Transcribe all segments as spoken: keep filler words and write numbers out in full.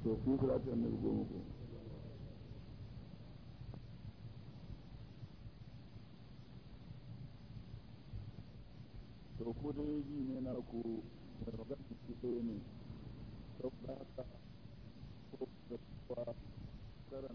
to ku salatu annabi goma ko to ko dai ji ne na ku da magana ki sai ne saboda haka ko da kwa karan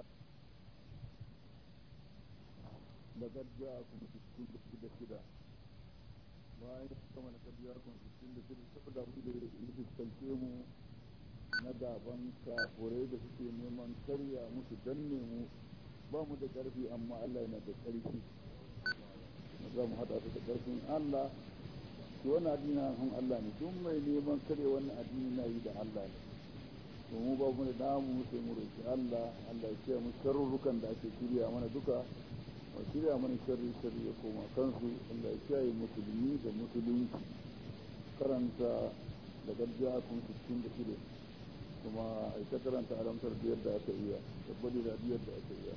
da gadda ku cikin da shida bayan kama da kabiya kun cikin da shida saboda mu da yi fuskance mu na gaban kafurai da suke neman karya musu danne mu ba mu da karfi amma Allah yana da karfi za mu haɗa da karfin Allah shi wani addini na hannun Allah ne duk mai neman karya wannan addini na yi da Allah ne to mu ba mu da damu sai mu roki Allah Allah ya kiyaye mu sharrukan da ake shirya mana duka wa shirya mana sharri sharri ya koma kansu Allah ya kiyaye musulmi da musulunci karanta da gajiya kun cikin da shida kuma ai ta karanta alamtar biyar da aka iya tabbali da biyar da aka iya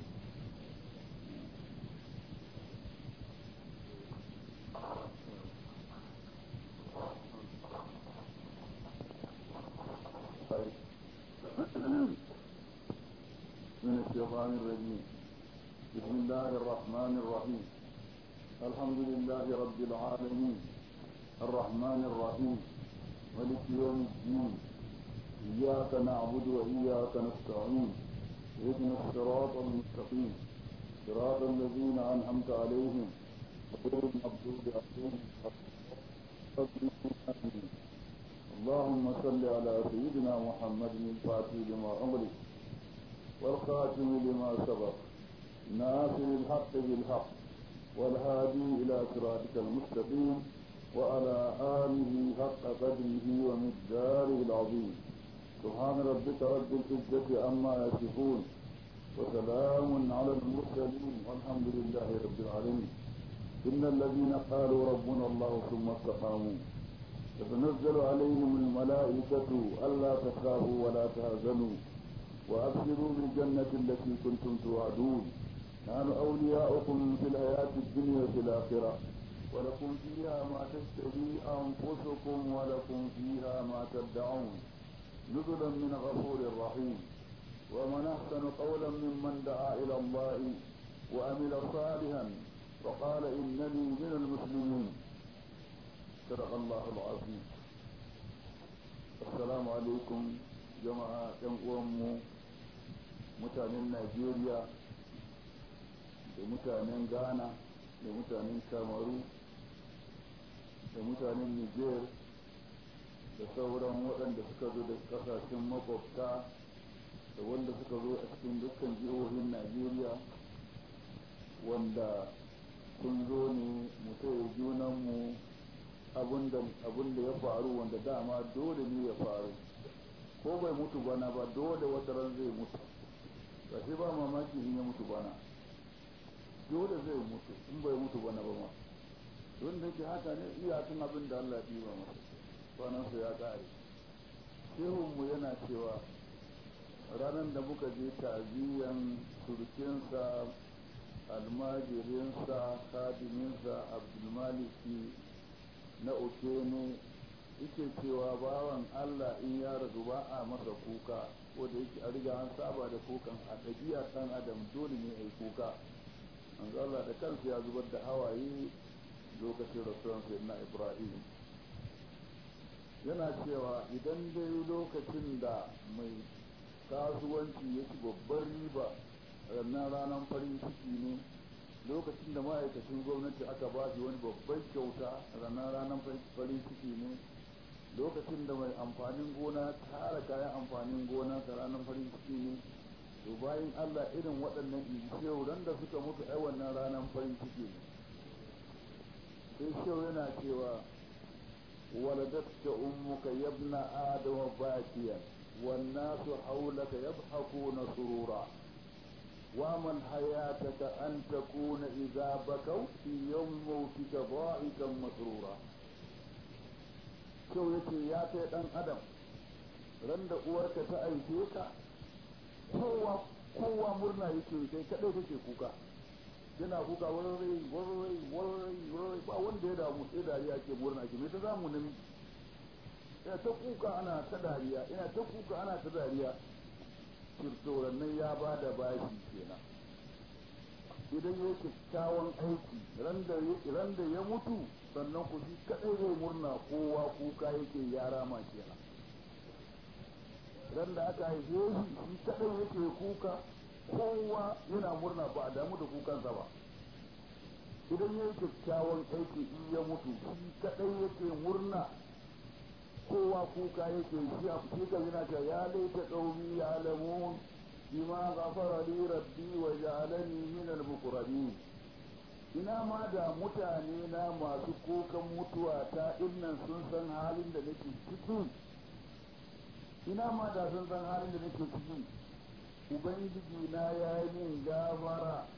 من الشيطان الرجيم بسم الله الرحمن الرحيم الحمد لله رب العالمين الرحمن الرحيم مالك يوم الدين إياك نعبد وإياك نستعين اهدنا الصراط المستقيم صراط الذين أنعمت عليهم غير المغضوب عليهم اللهم صل على سيدنا محمد الفاتح لما أغلق والخاتم لما سبق ناصر الحق بالحق والهادي إلى صراطك المستقيم وعلى آله حق قدره ومقداره العظيم سبحان ربك رب العزة عما يصفون وسلام على المرسلين والحمد لله رب العالمين إن الذين قالوا ربنا الله ثم استقاموا تتنزل عليهم الملائكة ألا تخافوا ولا تهزنوا وأبشروا بالجنة التي كنتم توعدون نحن أولياؤكم في الحياة الدنيا وفي الآخرة ولكم فيها ما تشتهي أنفسكم ولكم فيها ما تدعون نزلا من غفور رحيم ومن أحسن قولا ممن دعا إلى الله وعمل صالحا وقال إنني من المسلمين صدق الله العظيم. السلام عليكم جماعة أمو mutanen Najeriya da mutanen Ghana da mutanen Kamaru da mutanen Niger da sauran waɗanda suka zo da ƙasashen makwabta da wanda suka zo a cikin dukkan jihohin Najeriya wanda sun zo ne mu taya junanmu abin da ya faru wanda dama dole ne ya faru ko bai mutu bana ba dole wata ran zai mutu ba sai ba mamaki in ya mutu bana dole zai mutu in bai mutu bana ba ma don da ke haka ne iyakan abin da Allah ya ba masa kwanansa ya ƙare shehunmu yana cewa ranar da muka je ta'aziyan surukinsa almajirinsa kadiminsa abdulmaliki na okene yake cewa bawan Allah in ya rasu ba a masa kuka ko da yake a riga an saba da kukan a ɗabi'a ɗan adam dole ne a yi kuka an Allah da kansa ya zubar da hawaye lokacin rasuwan sayyidina Ibrahim yana cewa idan dai lokacin da mai kasuwanci ya ci babbar riba rannan ranar farin ciki ne lokacin da ma'aikacin gwamnati aka ba shi wani babban kyauta ranar ranar farin ciki ne lokacin da mai amfanin gona tara kayan amfanin gona ta ranar farin ciki ne to bayan Allah irin waɗannan shehu ran da suka mutu ai wannan ranar farin ciki ne sai shehu yana cewa waladatka ummuka yabna adama bakiyan wan nasu hawlaka yadhakuna surura وما حياتك أن تكون إذا بكوا في يوم موتك ضاحكا مسرورا شو يتي يا ɗan adam ran da uwarka ta aike ka kowa kowa murna yake kai kadai kake kuka yana kuka warware warware warware warware ba wanda ya damu sai dariya ke murna ke me ta zamu namiji ina ta kuka ana ta dariya ina ta kuka ana ta dariya kirtoran nan ya ba da bashi kenan idan ya kyakkyawan aiki ran da ya mutu sannan ku shi kadai zai murna kowa kuka yake yara ma kenan ran da aka haife shi shi kadai yake kuka kowa yana murna ba a damu da kukansa ba idan ya yi kyakkyawan aiki in ya mutu shi kadai yake murna kowa kuka yake shi a shi ka yana ta ya laita qaumi ya'lamun bima ghafara li rabbi wa ja'alani min al-muqrabin ina ma da mutane na masu kukan mutuwa ta innan sun san halin da nake ciki ina ma da sun san halin da nake ciki ubangiji na ya yi min gafara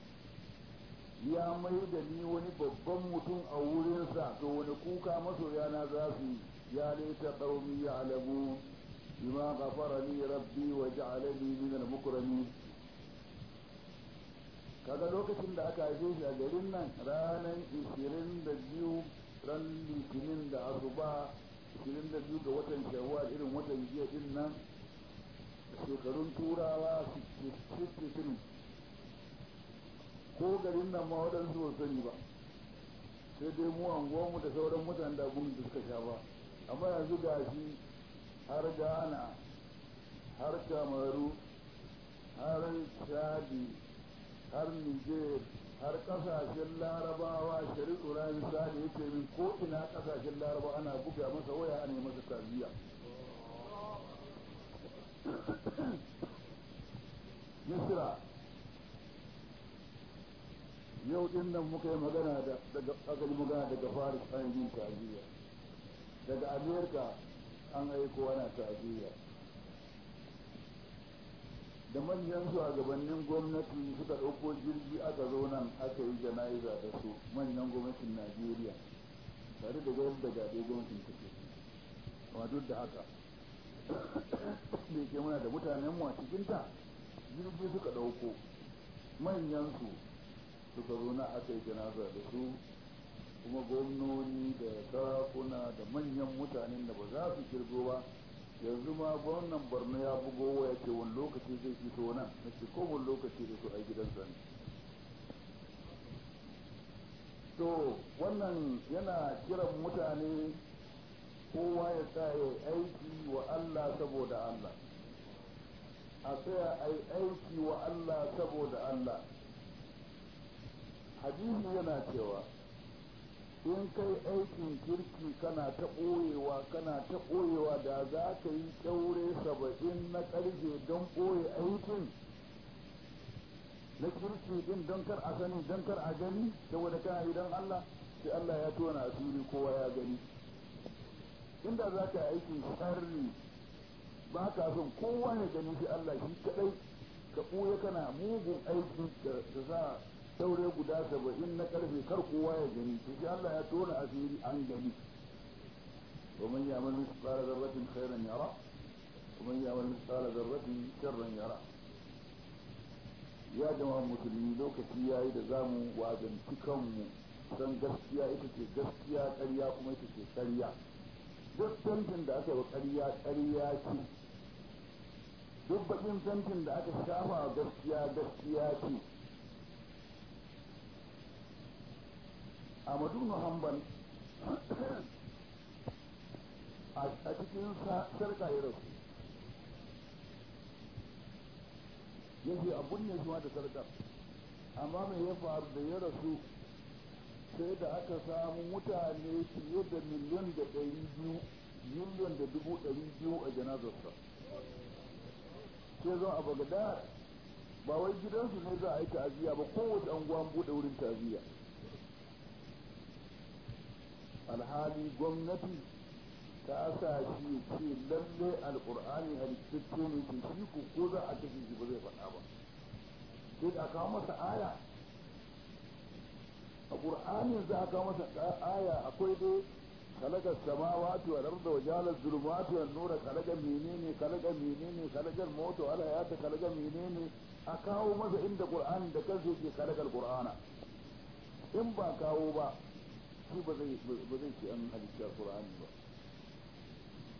ya mai da ni wani babban mutum a wurinsa to wani kuka masoyana za su yi ya laita qaumi ya'lamun bima ghafara li rabbi wa ja'alani min al-mukramin kaga lokacin da aka haife shi a garin nan ranar ishirin da biyu ran litinin da asuba ishirin da biyu ga watan shawwal irin watan jiya din nan shekarun turawa sittin ko garin nan ma waɗansu ba sani ba sai dai mu anguwanmu da sauran mutanen da abun da suka sha ba amma yanzu ga shi har ghana har kamaru har chadi har niger har kasashen larabawa shari'u rani sani yake min ko ina kasashen larabawa ana buga masa waya ana masa tarbiya misra yau din nan muka yi magana da daga aka yi magana daga faris an yi ta'aziyya daga amerika an aiko ana ta'aziyya da manyan shugabannin gwamnati suka ɗauko jirgi aka zo nan aka yi jana'iza da su manyan gwamnatin najeriya tare da gwamnati daga dai gwamnatin take amma duk da haka da ke muna da mutanen mu a cikinta jirgi suka ɗauko manyan su suka zo na aka yi janaza da su kuma gwamnoni da sarakuna da manyan mutanen da ba za su kirgo ba yanzu ma gwamnan borno ya bugo waya ce wani lokaci zai fito nan na ce ko wani lokaci da su a gidansa ne to wannan yana kiran mutane kowa ya tsaya aiki wa Allah saboda Allah a tsaya a yi aiki wa Allah saboda Allah hadisi yana cewa in kai aikin kirki kana ta ɓoyewa kana ta ɓoyewa da za ka yi ƙyaure saba'in na ƙarfe don ɓoye aikin na kirki din don kar a sani don kar a gani saboda kana yi don Allah sai Allah ya tona asiri kowa ya gani inda za ka yi aikin sharri ba ka son kowa ya gani sai Allah shi kaɗai ka ɓoye kana mugun aiki da za saure guda saba'in na karfe kar kowa ya gani to sai Allah ya tona asiri an gani wa man ya'mal mithqala dharratin khairan yara wa man ya'mal mithqala dharratin sharran yara ya jama'a musulmi lokaci yayi da zamu wazanci kanmu san gaskiya ita ce gaskiya ƙarya kuma ita ce ƙarya duk tantin da aka yi ƙarya ƙarya ce duk bakin tantin da aka shafa gaskiya gaskiya ce Ahmadu Hanbal a cikin sarka ya rasu yake abun ne kuma da sarkar amma mai ya faru da ya rasu sai da aka samu mutane fiye da miliyan da ɗari biyu miliyan da dubu ɗari biyu a janazarsa sai zo a Bagdad ba wai gidansu ne za a yi ta'aziyya ba kowace anguwa buɗe wurin ta'aziyya alhali gwamnati ta sa shi ce lalle alkur'ani halittacce ne ke shi ko ko za a kashe shi ba zai faɗa ba sai a kawo masa aya a ƙur'ani za a kawo masa aya akwai dai kalagar samawati wal arda wa jalal zulumati wan nura kalagar menene kalagar menene kalagar mota wala ya ta kalagar menene a kawo masa inda qur'ani da kansa yake kalagar qur'ana in ba kawo ba shi ba zai ba zai ci an halitta qur'ani ba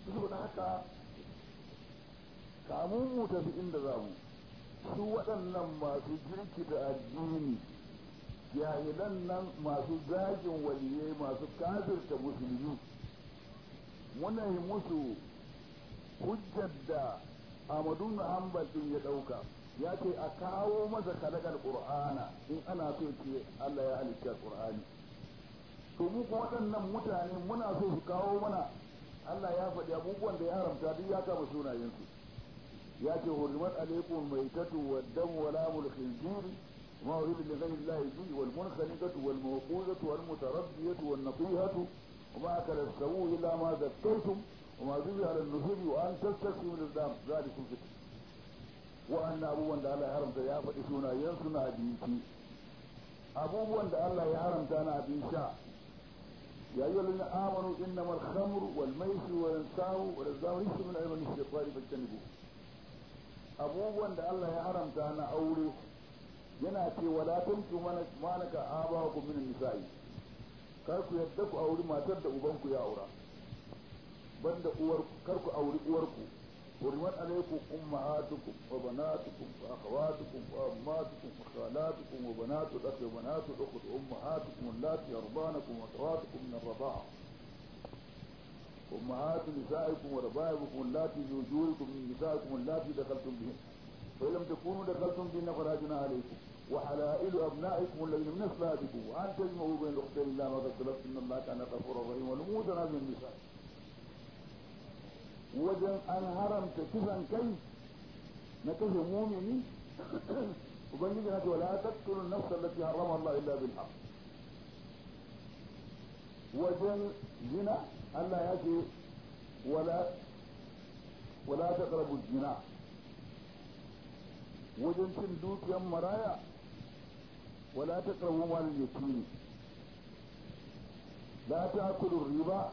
saboda haka kamun mu tafi inda za mu su waɗannan masu jirkita addini jahilan nan masu zagin waliyai masu kafirta musulmi muna yi musu hujjar da Ahmadu na Hanbal din ya ɗauka ya ce a kawo masa kalakar Qur'ana in ana so ce Allah ya halitta Qur'ani to mu kuma waɗannan mutane muna so su kawo mana Allah ya faɗi abubuwan da ya haramta duk ya kama sunayensu ya ce hurmat alaikum maitatu wad dam wa lamul khinzir ma urida li ghayri Allah bi wal munkhaniqatu wal mawquzatu wal mutaraddiyatu wan natihatu wa ma akala as-sawu illa ma zakkaytum wa ma zubiha ala an-nusubi wa an tastaqimu lil-dam zalikum fitr wa anna abubuwan da Allah ya haramta ya faɗi sunayensu na abinci abubuwan da Allah ya haramta na abin sha يا أيها الذين آمنوا إنما الخمر والميسر والأنصاب والأزلام رجس من عمل الشيطان فاجتنبوه abubuwan da Allah ya haramta na aure yana ce wala tanku manaka abawakum min nisa'i kar ku yadda ku auri matar da ubanku ya aura banda uwar kar ku auri uwarku hurmat alaykum ummahatukum wa banatukum wa akhawatukum wa ammatukum wa khalatukum wa banatu akhi wa banatu ukhti ummahatukum allati yardanakum wa akhawatukum min ar-rida'a أمهات نسائكم وربائبكم اللاتي في وجوهكم من نسائكم اللاتي دخلتم بهن فإن لم تكونوا دخلتم بهن فلا جناح عليكم وحلائل أبنائكم الذين من أصلابكم وأن تجمعوا بين الأختين إلا ما قد سلفت إن الله كان غفورا رحيما والمحصنات من النساء وجن أن هرمت كفا كيف نكف مؤمني وبنجد ولا تقتلوا النفس التي حرمها الله إلا بالحق وجن زنا Allah ya ce wala wala taqrabu zina wajen cin dukiyar maraya wala taqrabu mal yatim la ta'kulu riba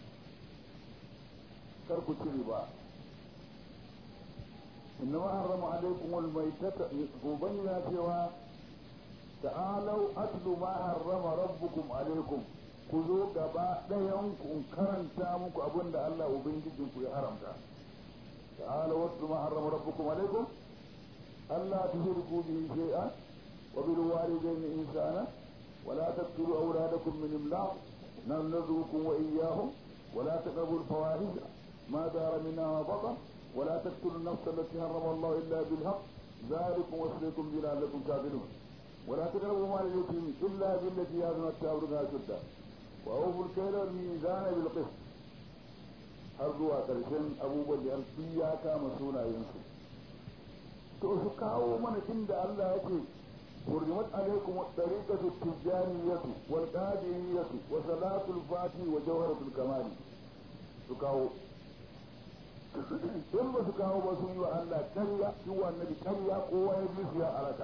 kar ku ci riba innama harrama alaykum al maytata ubayna cewa ta'alu atlu ma harrama rabbukum alaykum ku zo gaba ɗayan ku karanta muku abin da Allah ubangijin ku ya haramta ta'ala wasu ma harrama rabbukum alaikum Allah tushriku bihi shay'an wa bil walidayni ihsana wa la taqtulu awladakum min imlaq narzuqukum wa iyyahum wa la taqrabu al fawahisha ma dara minha wa batan wa la taqtulu an-nafs allati harrama Allah illa bil haqq ذلكم وصيكم به لعلكم تعقلون ولا تقربوا مال اليتيم الا بالتي هي احسن حتى يبلغ اشده وأوفوا الكيل والميزان بالقسط har zuwa ƙarshen abubuwan da alfi ya kama sunayensu to su kawo mana inda Allah ya ce hurrimat alaikum at-tariqatu at-tijaniyatu wal qadiriyatu wa salatul fati wa jawharatul kamali su kawo in ba su kawo ba sun yi wa Allah karya su wa annabi karya kowa ya bi su ya alaka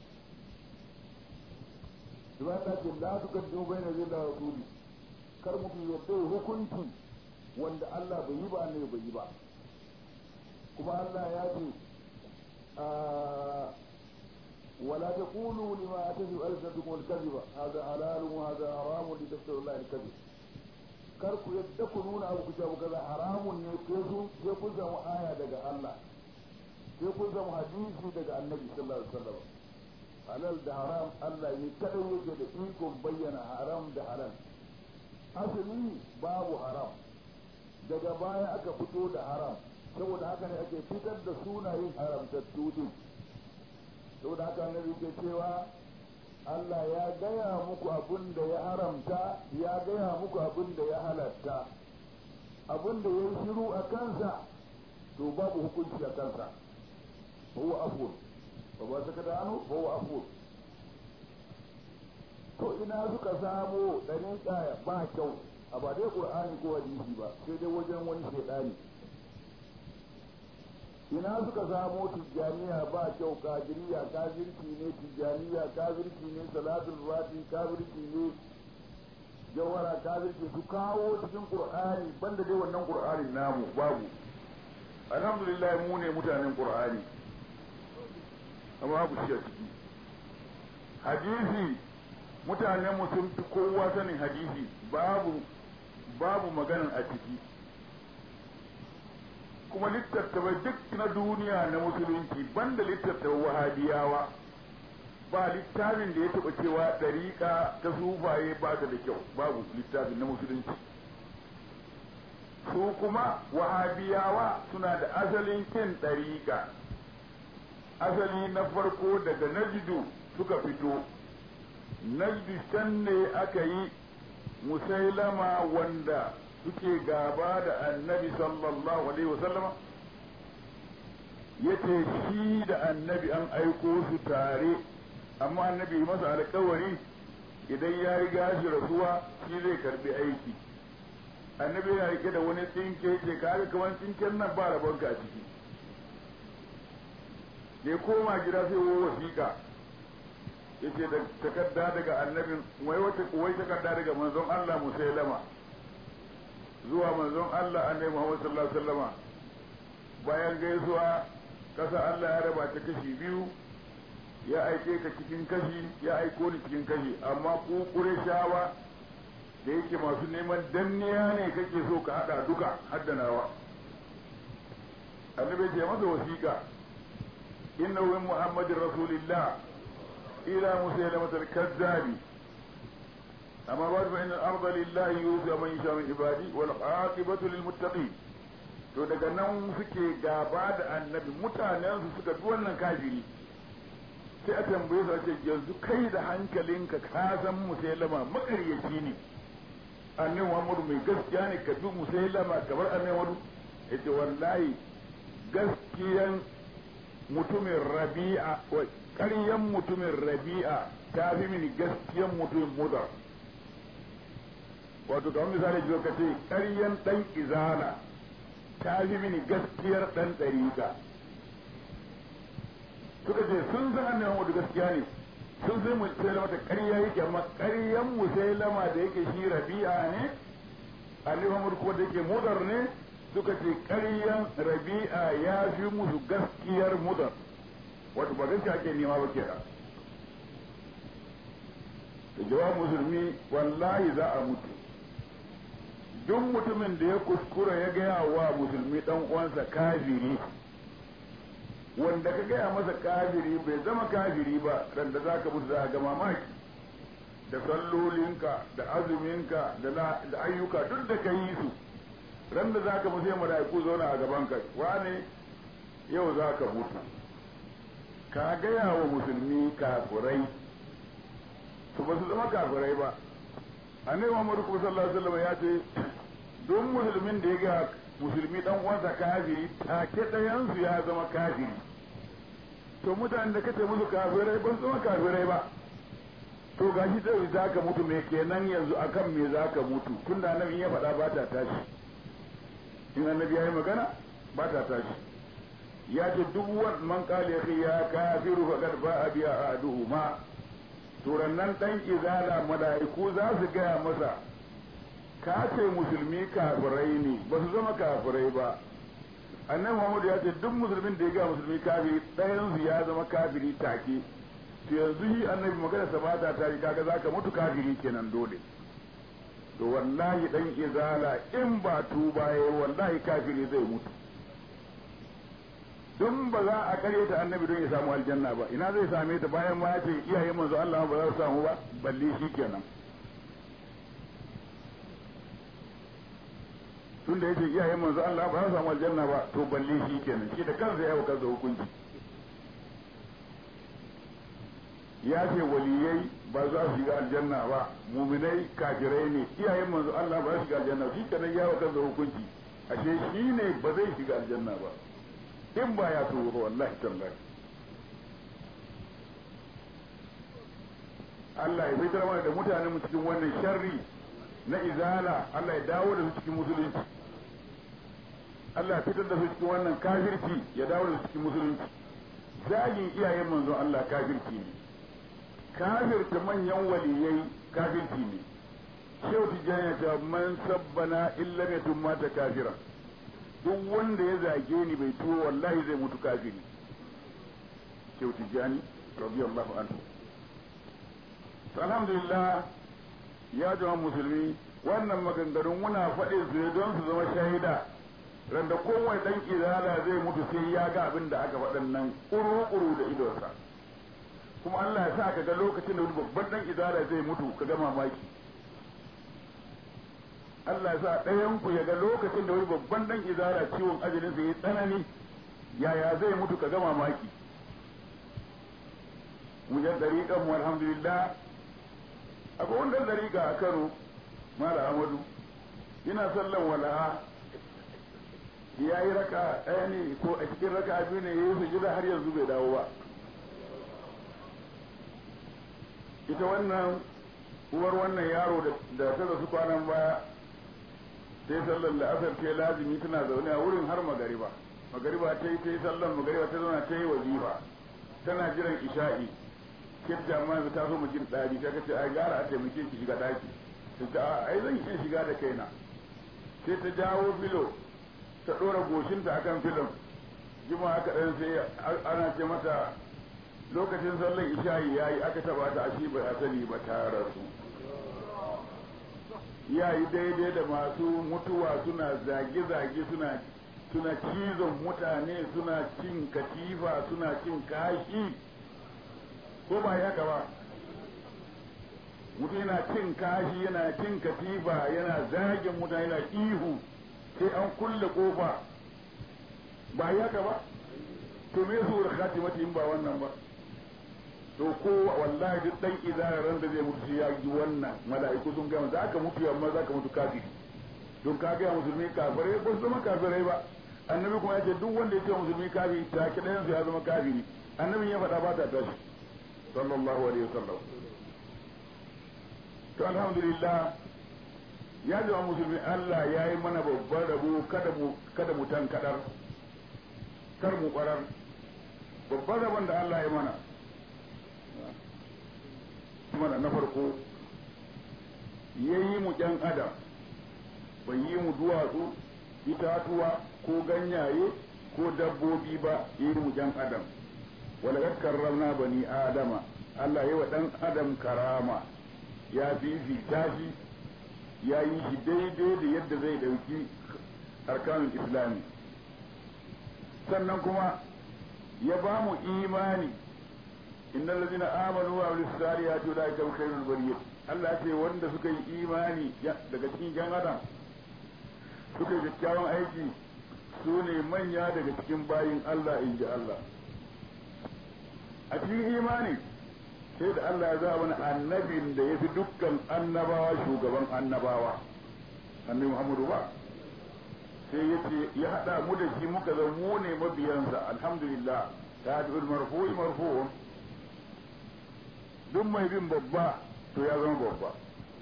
subhanahu wa ta'ala la tuqaddimu bayna yadayi wa rasuli kar mutum ya bai hukunci wanda Allah bai yi ba ne bai yi ba kuma Allah ya ce wala taqulu lima atadu alsatukum alkadhiba hadha halalun wa hadha haramun litaftaru Allah alkadhib kar ku yadda ku nuna abu ku ce abu kaza haramun ne ko su sai ku zama aya daga Allah sai ku zama hadisi daga Annabi sallallahu alaihi wasallam halal da haram Allah ne kadai yake da ikon bayyana haram da halal asali babu haram daga baya aka fito da haram saboda haka ne ake fitar da sunayen haramtattu din saboda haka ne yake cewa Allah ya gaya muku abin da ya haramta ya gaya muku abin da ya halatta abin da ya yi shiru a kansa to babu hukunci a kansa huwa afur ba ba saka da hannu huwa afur to ina suka samo dariƙa ba kyau a ba dai qur'ani ko hadisi ba sai dai wajen wani shedani ina suka samo tijjaniya ba kyau kafiriya kafirci ne tijjaniya kafirci ne salatul fati kafirci ne jawara kafirci su kawo cikin qur'ani banda dai wannan qur'ani namu babu alhamdulillah mu ne mutanen qur'ani amma babu shi a ciki hadisi mutanen mu sun fi kowa sanin hadisi babu babu maganan a ciki kuma littattafai duk na duniya na musulunci banda littattafai wahabiyawa ba littafin da ya taɓa cewa ɗariƙa ta sufaye ba ta da kyau, babu littafin na musulunci. Su kuma wahabiyawa suna da asalin kin ɗariƙa, asali na farko daga najdu suka fito. Najdu can ne aka yi musailama wanda suke gaba da annabi sallallahu alaihi wasallama, yace shi da annabi an aiko su tare, amma annabi masa alkawari idan ya riga shi rasuwa shi zai karbi aiki. Annabi yana rike da wani tsinke ce kaga kamar tsinken nan ba rabonka a ciki. Da ya koma gida sai wo wasiƙa yace da takarda daga annabi, wai wata wai takarda daga manzon Allah Musailama zuwa manzon Allah annabi Muhammad sallallahu alaihi wasallama. Bayan gaisuwa kasa Allah ya raba ta kashi biyu, ya aike ka cikin kashi, ya aiko ni cikin kashi, amma ku Qurayshawa da yake masu neman danniya ne kake so ka hada duka haddanawa. Annabi ya masa wasiƙa, inna wa Muhammadur Rasulillah ila Musailamah al-Kazzabi, amma ba fa inna al-arda lillahi yuza man yasha min ibadi wal aqibatu lil muttaqin. To daga nan suke gaba da annabi, mutanen su suka bi wannan kafiri. Sai a tambaye su a ce yanzu kai da hankalinka ka san Musailama makaryaci ne, annabi Muhammadu mai gaskiya ne, ka bi Musailama kamar annabi Muhammadu? Yace wallahi gaskiyan mutumin Rabi'a, ƙaryan mutumin Rabi'a ta fi mini gaskiyan mutumin Mudar. Wato kamar misali zo ka ce ƙaryan ɗan Izala ta fi mini gaskiyar ɗan ɗariƙa. Suka ce sun san annabi Muhammadu gaskiya ne, sun sai Musailama ta ƙarya yake, amma ƙaryan Musailama da yake shi Rabi'a ne, annabi Muhammadu kuma da yake Mudar ne, suka ce ƙaryan Rabi'a ya fi musu gaskiyar Mudar. Wato ba gaskiya ake nema ba ke da. Da jawab musulmi wallahi za a mutu. Duk mutumin da ya kuskura ya gaya wa musulmi dan uwansa kafiri, wanda ka gaya masa kafiri bai zama kafiri ba, ran da za ka mutu za a ga mamaki da sallolinka da azuminka da ayyuka duk da ka yi su, ran da za ka mutu sai mala'iku zauna a gaban ka, wane yau za ka mutu. Ka gaya wa musulmi kafirai, su ba su zama kafirai ba. Annabi Muhammad sallallahu alaihi wasallam ya ce don musulmin da ya ga musulmi dan uwansa kafiri take dayan su ya zama kafiri. To mutanen da kace musu kafirai ba su zama kafirai ba. To gashi dai zaka mutu, me kenan yanzu akan me zaka mutu? Tunda annabi ya faɗa ba ta tashi. In annabi ya yi magana ba ta tashi. Ya ce duk wani man kale ya kafiru faqad ba'a bi ahaduhuma. Turannan ɗan izala mala'iku za su gaya masa, ka ce musulmi kafirai ne, ba su zama kafirai ba. Annabi Muhammadu ya ce duk musulmin da ya gaya musulmi kafiri ɗayan su ya zama kafiri take. To yanzu yi annabi magana sa ba ta tari, kaga zaka mutu kafiri kenan dole. To wallahi ɗan izala in ba tuba yayi wallahi kafiri zai mutu. Don ba za a karyata annabi don ya samu aljanna ba, ina zai same ta bayan ma ya ce iyayen manzo Allah ba za su samu ba, balle shi kenan. Tun da ya ce iyayen manzo Allah ba za su samu aljanna ba, to balle shi kenan, shi da kansa ya kansa hukunci. Ya ce waliyai ba za su shiga aljanna ba, muminai kafirai ne, iyayen manzo Allah ba za su shiga aljanna ba, shi kenan ya kansa hukunci. Ashe shi ne ba zai shiga aljanna ba. In ba ya tuba wallahi tallahi. Allah ya fitar mana da mutanen mu cikin wannan sharri na izala, Allah ya dawo da su cikin musulunci. Allah ya fitar da su cikin wannan kafirci, ya dawo da su cikin musulunci. Zagin iyayen manzon Allah kafirci ne. Kafirta manyan waliyai kafirci ne. Shehu Tijjani ya ce man sabbana illa yatun mata kafira. Duk wanda ya zage ni bai tuwo wallahi zai mutu kafiri. Shehu Tijjani radiyallahu anhu. Alhamdulillah ya jama musulmi, wannan maganganun muna faɗin su don su zama shaida randa kowane dan izala zai mutu sai ya ga abin da aka faɗan nan ƙuru-ƙuru da idonsa kuma Allah ya sa ka ga lokacin da wani babban dan izala zai mutu ka ga mamaki Allah ya sa ɗayan ku ya ga lokacin da wani babban dan izala ciwon ajalin sa ya tsanani yaya zai mutu ka ga mamaki mu jan dariƙan mu alhamdulillah akwai wanda dariƙa a Kano Mala Amadu ina sallan wala'a ya yi raka ɗaya ne ko a cikin raka biyu ne ya yi sujida har yanzu bai dawo ba ita wannan uwar wannan yaro da ta rasu kwanan baya sai sallar la'asar ce lazimi tana zaune a wurin har magariba magariba ta yi ta yi sallar magariba ta zauna ta yi wazifa tana jiran isha'i kirta amma ta so mu jin ɗari ta kace ai gara a taimake ki shiga ɗaki ta ce a ai zan iya shiga da kaina sai ta jawo filo ta ɗora goshinta akan filin jima aka ɗan sai ana ce mata lokacin sallar isha'i yayi aka taba ta ashi ba a sani ba ta rasu yayi daidai da masu mutuwa suna zage-zage suna suna cizon mutane suna cin katifa suna cin kashi ko ba haka ba mutum yana cin kashi yana cin katifa yana zagin mutane yana ihu sai an kulle kofa ba ya ka ba to me su da khatimati in ba wannan ba to ko wallahi duk dan izaran da zai mutu ya ji wannan mala'iku sun gama za ka mutu amma za ka mutu kafiri don ka ga musulmi kafirai ba su zama kafirai ba annabi kuma ya ce duk wanda ya ce musulmi kafiri ta kidan ya zama kafiri annabi ya faɗa ba ta tashi sallallahu alaihi wasallam to alhamdulillah ya zama musulmi Allah ya yi mana babban rabo kada mu kada mu tan kadar kar mu kwarar babban rabon da Allah ya mana mana na farko yayi mu ƴan adam bai yi mu duwatsu itatuwa ko ganyaye ko dabbobi ba yayi mu ƴan adam wala karramna bani adama Allah ya wa dan adam karama ya fifita shi ya yi shi daidai da yadda zai dauki arkanun islami sannan kuma ya ba mu imani innal ladina amanu wa amilus salihati ulaika hum khairul bariyah Allah ce wanda suka yi imani daga cikin jan adam suka yi kyakkyawan aiki su ne manya daga cikin bayin Allah inji Allah a cikin imani sai da Allah ya zaba wani annabin da ya fi dukkan annabawa shugaban annabawa annabi Muhammadu ba sai ya ce ya haɗa mu da shi muka zama mu ne mabiyansa alhamdulillah ta hadul marfu'i marfu'un duk mai bin babba to ya zama babba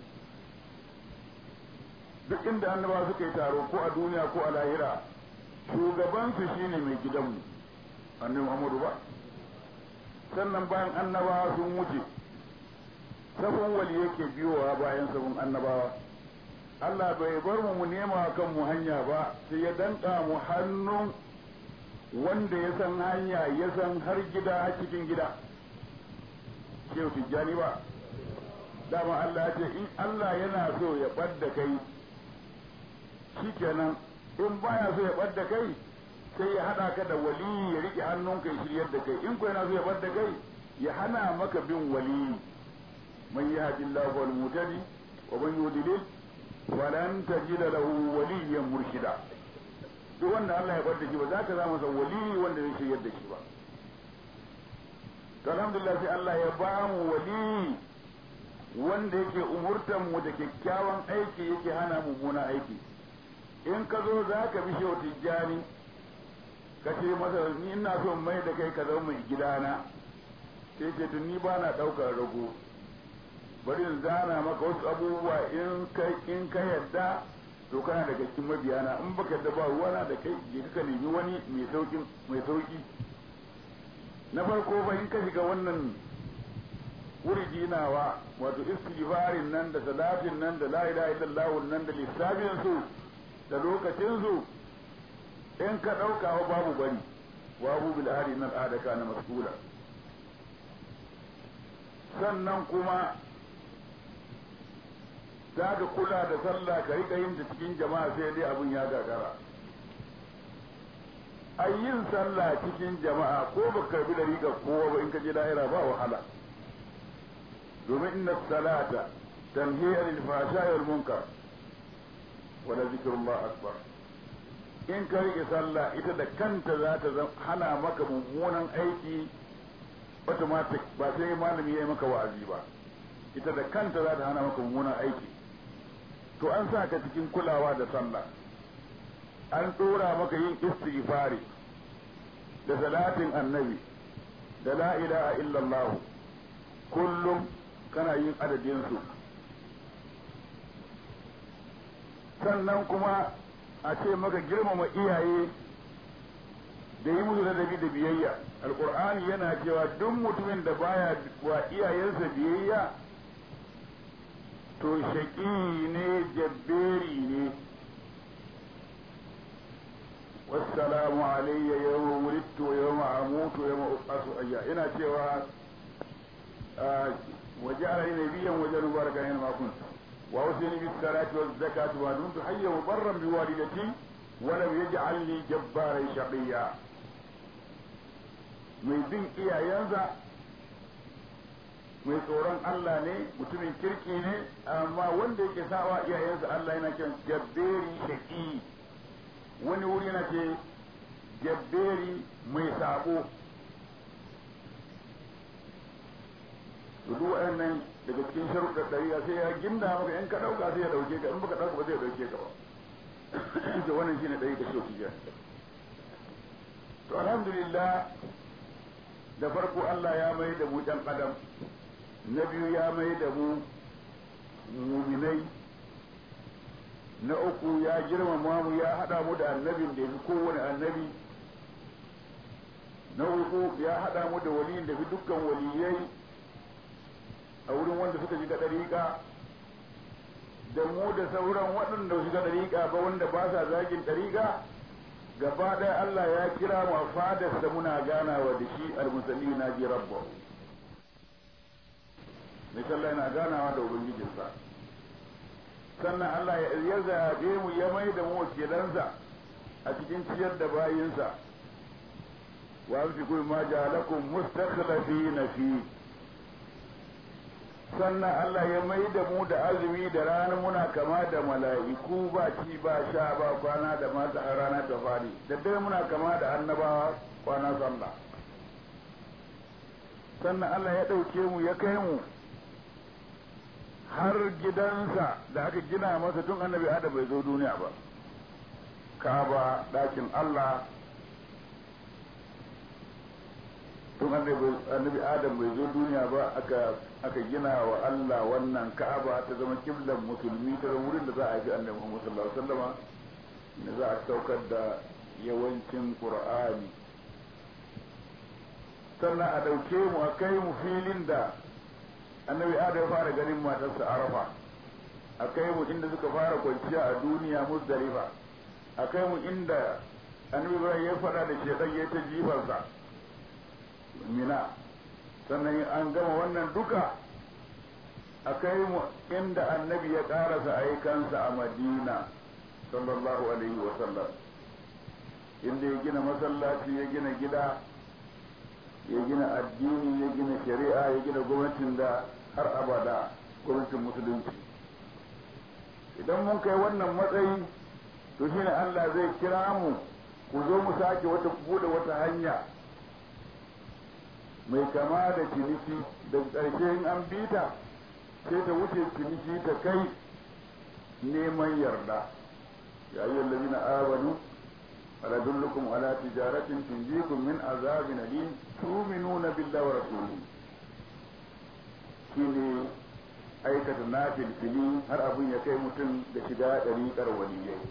duk inda annabawa suka yi taro ko a duniya ko a lahira shugabansu shine mai gidanmu annabi Muhammadu ba sannan bayan annabawa sun wuce sabon wali yake biyowa bayan sabon annabawa Allah bai bar mu mu nema kan mu hanya ba sai ya danka mu hannun wanda ya san hanya ya san har gida a cikin gida shehu tijjani ba dama Allah ya ce in Allah yana so ya ɓadda kai shikenan in baya so ya ɓadda kai sai ya hada ka da wali ya rike hannunka ya shiryar da kai in ko yana so ya bar da kai ya hana maka bin wali man yahdillahu wal mutadi wa man yudlil walan tajida lahu waliyyan murshida duk wanda Allah ya bar da shi ba za ka zama masa wali wanda zai shiryar da shi ba to alhamdulillah sai Allah ya ba mu wali wanda yake umurtan mu da kyakkyawan aiki yake hana mummuna aiki in ka zo za ka bi shehu tijjani ka ce masa ni ina so mai da kai ka zama mai gidana sai ce tun ni ba na ɗaukar rago bari in zana maka wasu abubuwa in kai in ka yadda to kana daga cikin mabiyana in baka yadda ba ruwana da kai je ka nemi wani mai sauki mai sauki na farko ba in ka shiga wannan wuridi nawa wato istighfarin nan da salatin nan da la ilaha illallah nan da lissafin su da lokacin su in ka ɗauka wa babu bari wabu bil ahli nan adaka na mas'ula sannan kuma za ka kula da sallah ka rika yin ta cikin jama'a sai dai abin ya gagara ai yin sallah cikin jama'a ko ba karbi da riga kowa ba in ka je da'ira ba wahala domin inna salata tanhi anil fahsha'i wal munkar wa la zikrullah akbar in ka rike sallah ita da kanta za ta hana maka mummunan aiki automatic ba sai malami ya yi maka wa'azi ba ita da kanta za ta hana maka mummunan aiki to an sa ka cikin kulawa da sallah an dora maka yin istighfari da salatin annabi da la ilaha illallah kullum kana yin adadin su sannan kuma a ce maka girmama iyaye da yi musu ladabi da biyayya alqur'ani yana cewa duk mutumin da baya wa iyayensa biyayya to shaqi ne jabberi ne wassalamu alayya yawma wulidtu wa yawma amutu wa yawma ub'athu ayya ina cewa waja'alani nabiyyan wa ja'alani mubarakan aina ma kuntu wa awsini bis salati waz zakati wa dumtu hayyan wa barran bi walidati wa lam yaj'alni jabbaran shaqiyya mai bin iyayensa mai tsoron Allah ne mutumin kirki ne amma wanda yake sawa iyayensa Allah yana kiran jabberi shaqi wani wuri yana ce jabberi mai sabo duk waɗannan daga cikin sharuɗar ɗariya sai ya ginda maka in ka ɗauka sai ya ɗauke ka in baka ɗauka ba zai ɗauke ka ba da wannan shine ɗari ka shi ofiya to alhamdulillah da farko Allah ya mai da mu ɗan adam na biyu ya mai da mu muminai na uku ya girmama mu ya haɗa mu da annabin da ya fi kowane annabi na uku ya haɗa mu da waliyin da fi dukkan waliyai a wurin wanda suka shiga ɗariƙa da mu da sauran waɗanda shiga ɗariƙa ba wanda ba sa zagin ɗariƙa gaba ɗaya Allah ya kira mu a fadarsa muna ganawa da shi almusalli na ji rabba mai sallah yana ganawa da ubangijinsa sannan Allah ya zaɓe mu ya mai da mu wakilansa a cikin ciyar da bayinsa wa fi kulli ma ja'alakum mustakhlifina fi sannan Allah ya mai da mu da azumi da rana muna kama da mala'iku ba ci ba sha ba kwana da mata a rana ta fari da dare muna kama da annabawa kwana sallah sannan Allah ya ɗauke mu ya kai mu har gidansa da aka gina masa tun annabi Adam bai zo duniya ba Ka'aba ɗakin Allah tun annabi Adam bai zo duniya ba aka aka gina wa Allah wannan Ka'aba ta zama kiblan musulmi ta zama wurin da za a yi annabi Muhammad sallallahu alaihi wasallama da za a saukar da yawancin Qur'ani sannan a dauke mu a kai mu filin da annabi Adam ya fara ganin matarsa Arafa a kai mu inda suka fara kwanciya a duniya Muzdalifa a kai mu inda annabi Ibrahim ya fada da shedan ya ta jifarsa Mina sannan an gama wannan duka a kai mu inda annabi ya karasa aikansa a Madina sallallahu alaihi wa sallam inda ya gina masallaci ya gina gida ya gina addini ya gina shari'a ya gina gwamnatin da har abada gwamnatin musulunci idan mun kai wannan matsayi to shine Allah zai kira mu ku zo mu sake wata bude wata hanya mai kama da ciniki da ƙarshe in an bita sai ta wuce ciniki ta kai neman yarda ya ayyuhal ladina amanu ala dullukum ala tijaratin tunjikum min azabin alim tu'minuna billahi wa rasulihi shine aikata nafil fili har abun ya kai mutum da shiga ɗariƙar waliyai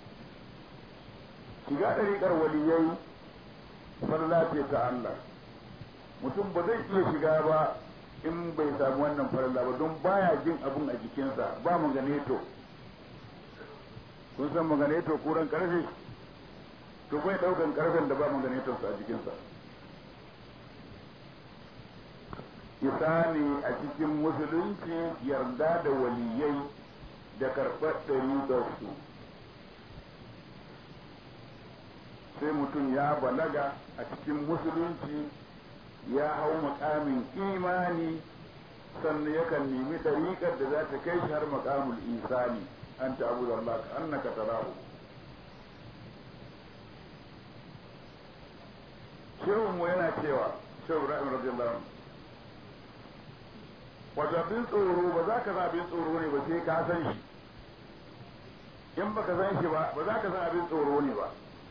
shiga ɗariƙar waliyai farla ce ta Allah mutum ba zai iya shiga ba in bai samu wannan farla ba don baya jin abun a jikinsa ba maganeto kun san maganeto kuran karfe to bai daukan karfen da ba maganetonsa a jikinsa isa ne a cikin musulunci yarda da waliyai da karɓar ɗari da su sai mutum ya balaga a cikin musulunci ya hau makamin imani sannan yakan nemi ɗariƙar da za ta kai shi har makamul isani an ta abu da Allah ka annaka tarahu. Shehun mu yana cewa Shehu Ibrahim radiyallahu anhu wato abin tsoro ba za ka san abin tsoro ne ba sai ka san shi, in baka san shi ba ba za ka san abin tsoro ne ba.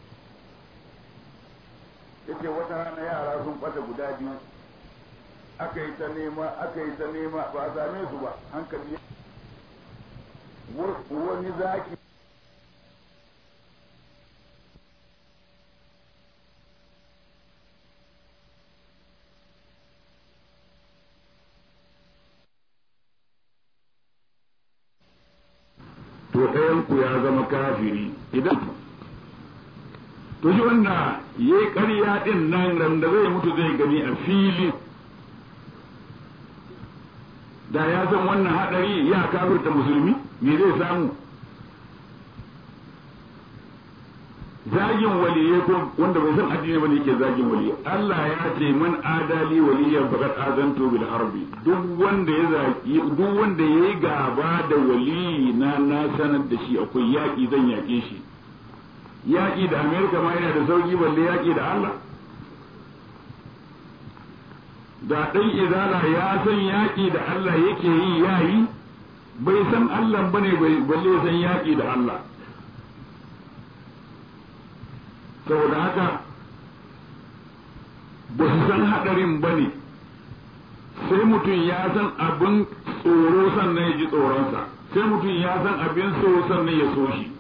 Yace wata rana yara sun ɓata guda biyu, aka yi ta nema aka yi ta nema ba a same su ba, hankali wani zaki to ɗayanku ya zama kafiri idan to shi wanda ya yi ƙarya ɗin nan ran da zai mutu zai gani a fili, da ya san wannan haɗari ya kafirta musulmi me zai samu? Zagin waliye ko wanda bai san addini bane yake zagin waliye. Allah ya ce man adali waliyan faqad azantu bil harbi, duk wanda ya zaki duk wanda yayi gaba da wali na na sanar da shi akwai yaki zan yake shi. Yaki da America ma yana da sauki balle yaki da Allah. Da ɗan izala ya san yaƙi da Allah yake yi yayi, bai san Allah bane balle san yaƙi da Allah. Saboda haka ba su san haɗarin bane, sai mutum ya san abin tsoro sannan ya ji tsoronsa, sai mutum ya san abin so sannan ya so shi.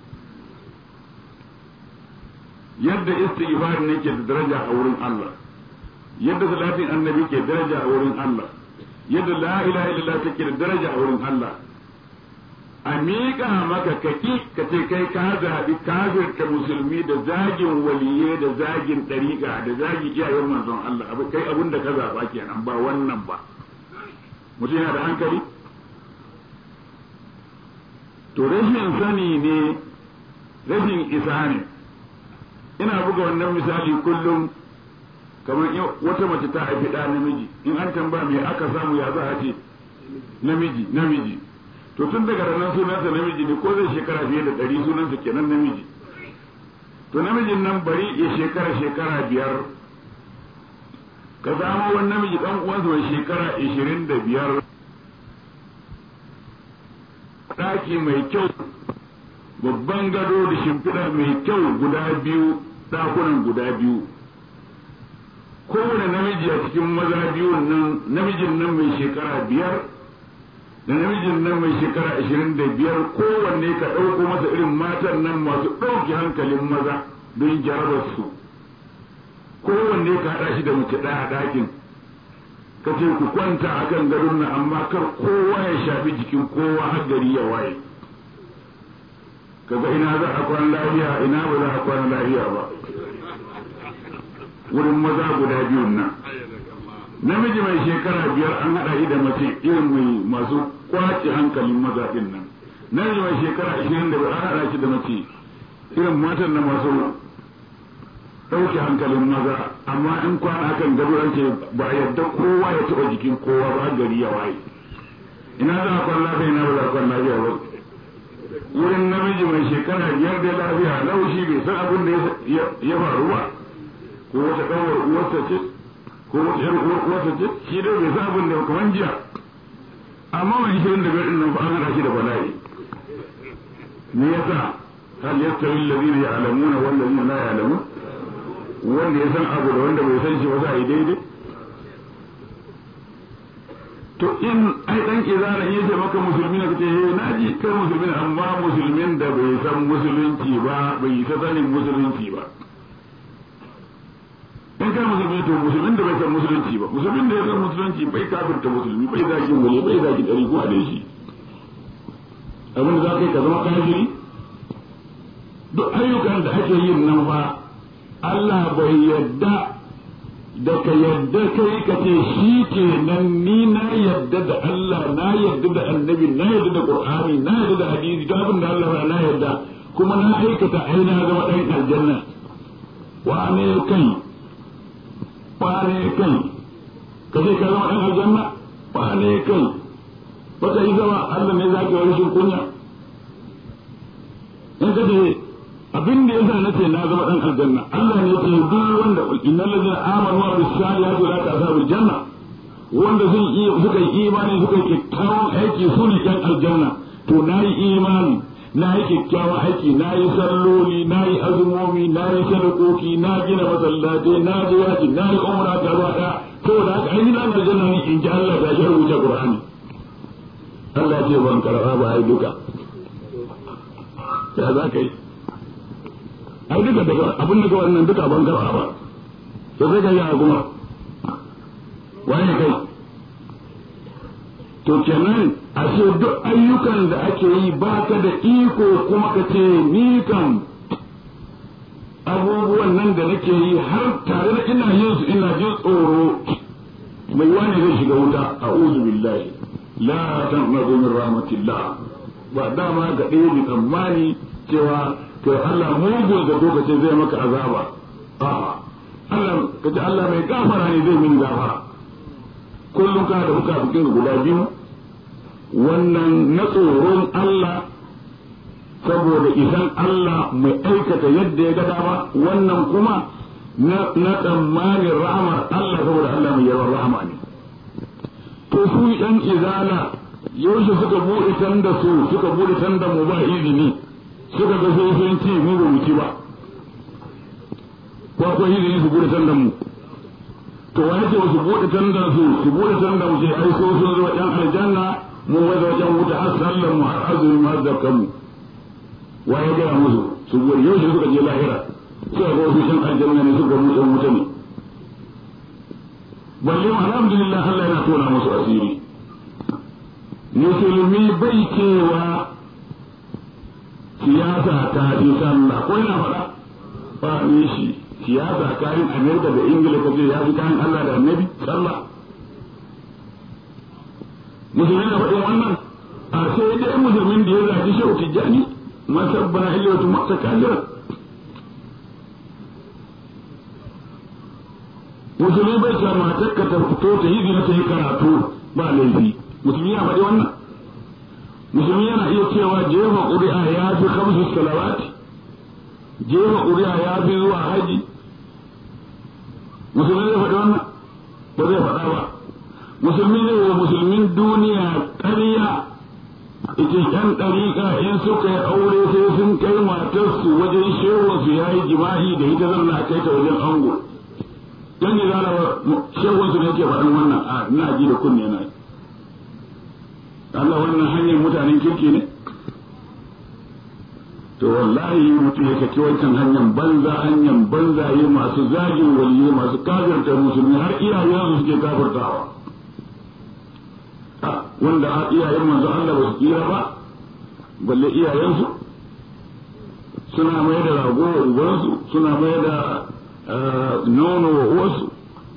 Yadda istighfar ne ke da daraja a wurin Allah, yadda salatin annabi ke daraja a wurin Allah, yadda la ilaha illallah take da daraja a wurin Allah, a miƙa maka kaki ka ce kai ka zaɓi kafirta musulmi da zagin waliye da zagin ɗariƙa da zagin iyayen manzon Allah, kai abin da ka zaɓa kenan ba wannan ba. Mutum yana da hankali? To rashin sani ne, rashin isa ne. Ina buga wannan misali kullum, kamar wata mace ta haifi ɗa namiji, in an tambaya me aka samu ya za a ce namiji namiji, to tun daga ranar sunansa namiji ne, ko zai shekara fiye da ɗari sunansa kenan namiji. To namijin nan bari ya shekara shekara biyar, ka samu wani namiji ɗan uwansa mai shekara ishirin da biyar, ɗaki mai kyau, babban gado da shimfiɗa mai kyau guda biyu, ɗakunan guda biyu. Kowane namiji a cikin maza biyun nan, namijin nan mai shekara biyar da namijin nan mai shekara ashirin da biyar, kowanne ka ɗauko masa irin matan nan masu ɗauke hankalin maza don jarabar su, kowanne ka haɗa shi da mace ɗaya a ɗakin, ka ce ku kwanta a kan gadon nan amma kar kowa ya shafi jikin kowa har gari ya waye. Kaga ina za a kwana lafiya ina ba za a kwana lafiya ba wurin maza guda biyun nan. Namiji mai shekara biyar an haɗa shi da mace irin mai masu kwace hankalin maza ɗin nan. Namiji mai shekara ashirin da biyar an haɗa shi da mace irin matan na masu ɗauke hankalin maza, amma in kwana kan gado an ce ba a yadda kowa ya taɓa jikin kowa ba gari ya waye. Ina za a kwana lafiya ina ba za a kwana lafiya ba. Wurin namiji mai shekara biyar da lafiya laushi bai san abin da ya faru ba, ko wata ɗanwar uwarsa ce ko wata ƴar uwar uwarsa ce, shi dai bai san abin da kaman jiya. Amma mai shirin da biyar ɗin nan fa an haɗa shi da bala'i. Me yasa hal yastawi alladhina ya'lamuna wal ladhina la ya'lamun? Wanda ya san abu da wanda bai san shi ba za a yi daidai? To in ai dan izana yace maka musulmi ne kace eh naji kai musulmi ne, amma musulmin da bai san musulunci ba bai san sanin musulunci ba. In kai musulmi to musulmin da bai san musulunci ba, musulmin da ya san musulunci bai kafirta musulmi, bai zaki wani bai zaki dari ko a dai shi. Abin da za ka yi ka zama kafiri? Duk ayyukan da ake yin nan fa Allah bai yadda da ka yadda kai ka ce shi ke nan ni na yadda da Allah, na yadda da annabi, na yadda da Qur'ani, na yadda da hadisi, da abin da Allah na yadda kuma na aikata ai na zama ɗan aljanna. wane kai wane kai ka ce ka zama ɗan aljanna wane kai baka yi zama Allah ne za ka yi rashin kunya in ka ce abin da yasa na ce na zama ɗan aljanna Allah ne ce duk wanda innal ladina amanu wa bis salihati la ta'sabu janna wanda sun yi suka yi imani suka yi kyakkyawan aiki su ne ɗan aljanna to na yi imani na yi kyakkyawan aiki na yi salloli na yi azumomi na yi sadakoki na gina masallatai na ji yaji na yi umra ta ba ɗaya saboda haka ai na aljanna ne in ji Allah ta shi rubuta Qur'ani Allah ce ban karɓa ba ai duka ya za ka yi ai duka daga abin da wannan duka ban karɓa ba to sai ka yi a kuma waye kai to kenan ashe duk ayyukan da ake yi baka da iko kuma ka ce ni kan abubuwan nan da nake yi har tare da ina yin su ina jin tsoro mai wani zai shiga wuta a'udhu billahi la taqnatu min rahmatillah ba dama ga ɗaya bi tsammani cewa to Allah mugun da lokaci zai maka azaba a'a Allah kace Allah mai gafara ne zai min gafara kullum ka da buka bukin guda biyu wannan na tsoron Allah saboda isan Allah mai aikata yadda ya ga dama wannan kuma na tsammanin rahmar Allah saboda Allah mai yawan rahama ne to su yan izala yaushe suka buɗe tan da su suka buɗe tan da mu ba izini suka ga sai sun ci mu ba mu ci ba ko akwai izini su buɗe tan da mu to wani ce su buɗe tan da su su buɗe tan da mu sai ai so sun zo yan aljanna mu wajen wajen wuta har sallan mu har azumi mu har zakkan mu waye gaya musu su buɗe yaushe suka je lahira suka ga wasu yan aljanna ne suka mu yan wuta ne balle alhamdulillah Allah yana tona musu asiri musulmi bai cewa siyasa ta fi sallah ko yana faɗa ba ne shi siyasa kayan Amerika da Ingila kace ya fi kayan Allah da Annabi sallah musulmi na faɗin wannan a sai dai musulmin da ya zaci shehu tijjani masabbana illatu mutakallira musulmi bai ce matar ka ta fito ta yi zina ta yi karatu ba laifi musulmi ya faɗi wannan musulmi yana iya cewa jefa ƙuri'a ya fi kamsu salawati jefa ƙuri'a ya fi zuwa haji musulmi zai faɗi wannan ba zai faɗa ba musulmi ne wa musulmin duniya ƙarya ita ƴan ɗariƙa in suka yi aure sai sun kai matarsu wajen shehunsu ya yi jima'i da ita zan na kai ta wajen ango yan yi zalawa shehunsu ne ke faɗin wannan a ina ji da kunne na Allah wannan hanyar mutanen kirki ne to wallahi mutum ya saki wancan hanyar banza hanyar banzaye masu zagin waliyi masu kafirta musulmi har iyayensu suke kafirtawa wanda a iyayen manzo Allah ba su kira ba balle iyayensu suna mai da rago wa ubansu suna mai da nono wa uwarsu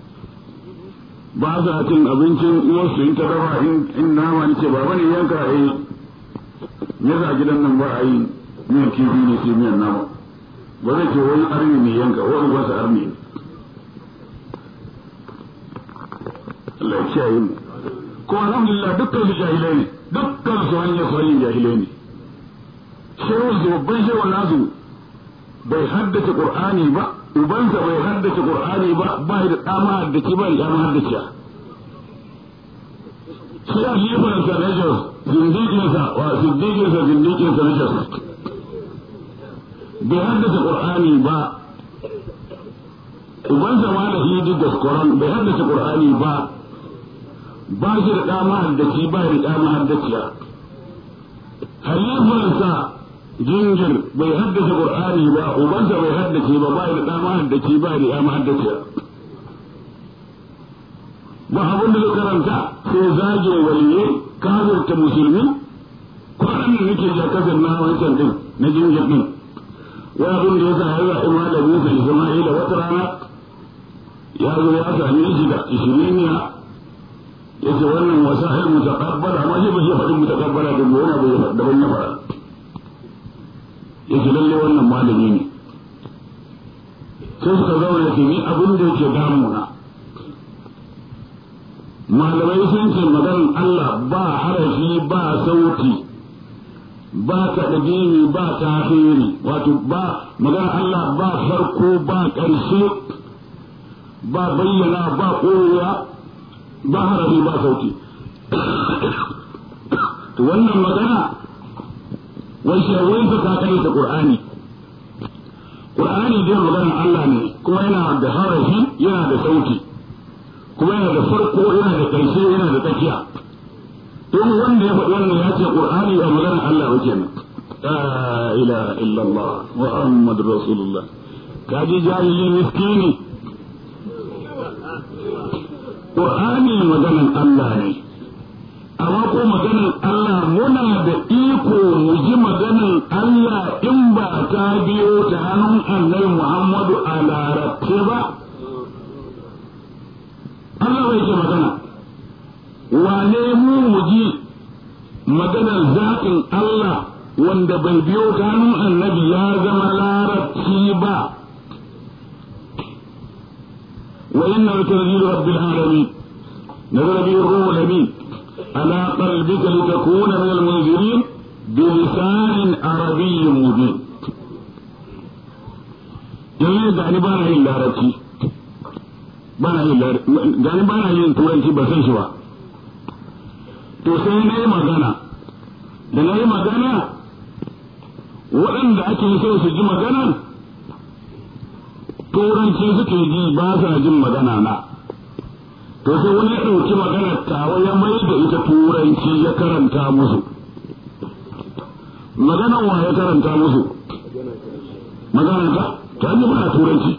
ba sa cin abincin uwarsu in ta dafa in nama ni ce ba wani yanka a yi me yasa gidan nan ba a yi miyan kifi ne sai miyan nama ba zai ce wani arni ne yanka wani ubansa arni ne Allah ya kiyaye mu ko alhamdulillah dukkan su jahilai ne dukkan su hanyar su hanyar jahilai ne shehun su babban shehun nasu bai haddace qur'ani ba ubansa bai haddace qur'ani ba ba da dama haddace ba da dama haddace shi ya shi fa sa na jos zindikin sa wa zindikin sa zindikin sa na jos bai haddace qur'ani ba ubansa ma da hidi da qur'an bai haddace qur'ani ba ba shi da dama haddaci ba da dama haddaciya halifansa jingir bai haddace qur'ani ba ubansa bai haddace ba ba da dama haddaci ba da dama haddaciya ba abin da karanta sai zage waliye kafirta musulmi kwanan da nake ja kasar na wancan din na jingir din wani abin da ya sa ya zaɓi malamin sa Isma'ila wata rana ya zo ya same shi da ishiriniya yace wannan wasa'il mutaqabbala amma shi ba shi faɗin mutaqabbala da wani abu ya da ban ya fara yace lalle wannan malami ne sai suka zauna ce ni abin da yake damuna malamai sun ce maganar Allah ba harafi ba sauti ba taɗaɗini ba tahiri wato ba maganar Allah ba farko ba ƙarshe ba bayyana ba ƙorewa ba harafi ba sauti to wannan magana wai shawai ta kakari ta Qur'ani Qur'ani dai maganar Allah ne kuma yana da harafi yana da sauti kuma yana da farko yana da ƙarshe yana da tsakiya don wanda ya faɗi wannan ya ce Qur'ani ba maganar Allah ba kenan la ilaha illallah muhammadur rasulullah kaji jahili miskini Qur'ani maganar Allah ne amma ko maganar Allah muna da iko mu ji maganar Allah in ba ta biyo ta hannun Annabi Muhammadu a larabce ba Allah bai ke magana wane mu mu ji maganar zatin Allah wanda bai biyo ta hannun Annabi ya zama larabci ba wa inna tanzilu rabbil alamin nazala bihi ruhul amin على قلبك لتكون من المنذرين بلسان عربي مبين yanzu da ni ba na yin larabci ba na yin larabci gani ba na yin turanci ba san shi ba to sai na yi magana da na yi magana waɗanda ake so su ji maganan turanci suke ji ba sa jin magana na to sai wani ya ɗauki maganar tawa ya mai da ita turanci ya karanta musu maganar wa ya karanta musu maganar ta ta yi ba turanci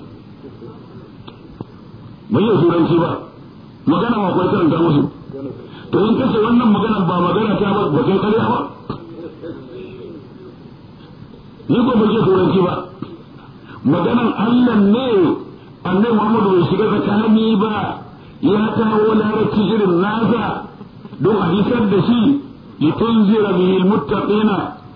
bai yi turanci ba magana wa kuwa karanta musu to in kace wannan maganar ba magana ta ba ba kai karya ba ni ko bai yi turanci ba maganar Allah ne annabi Muhammadu bai shiga tsakani ba ya kawo larabci irin nasa don a hisar da shi litunzira bihi almuttaqina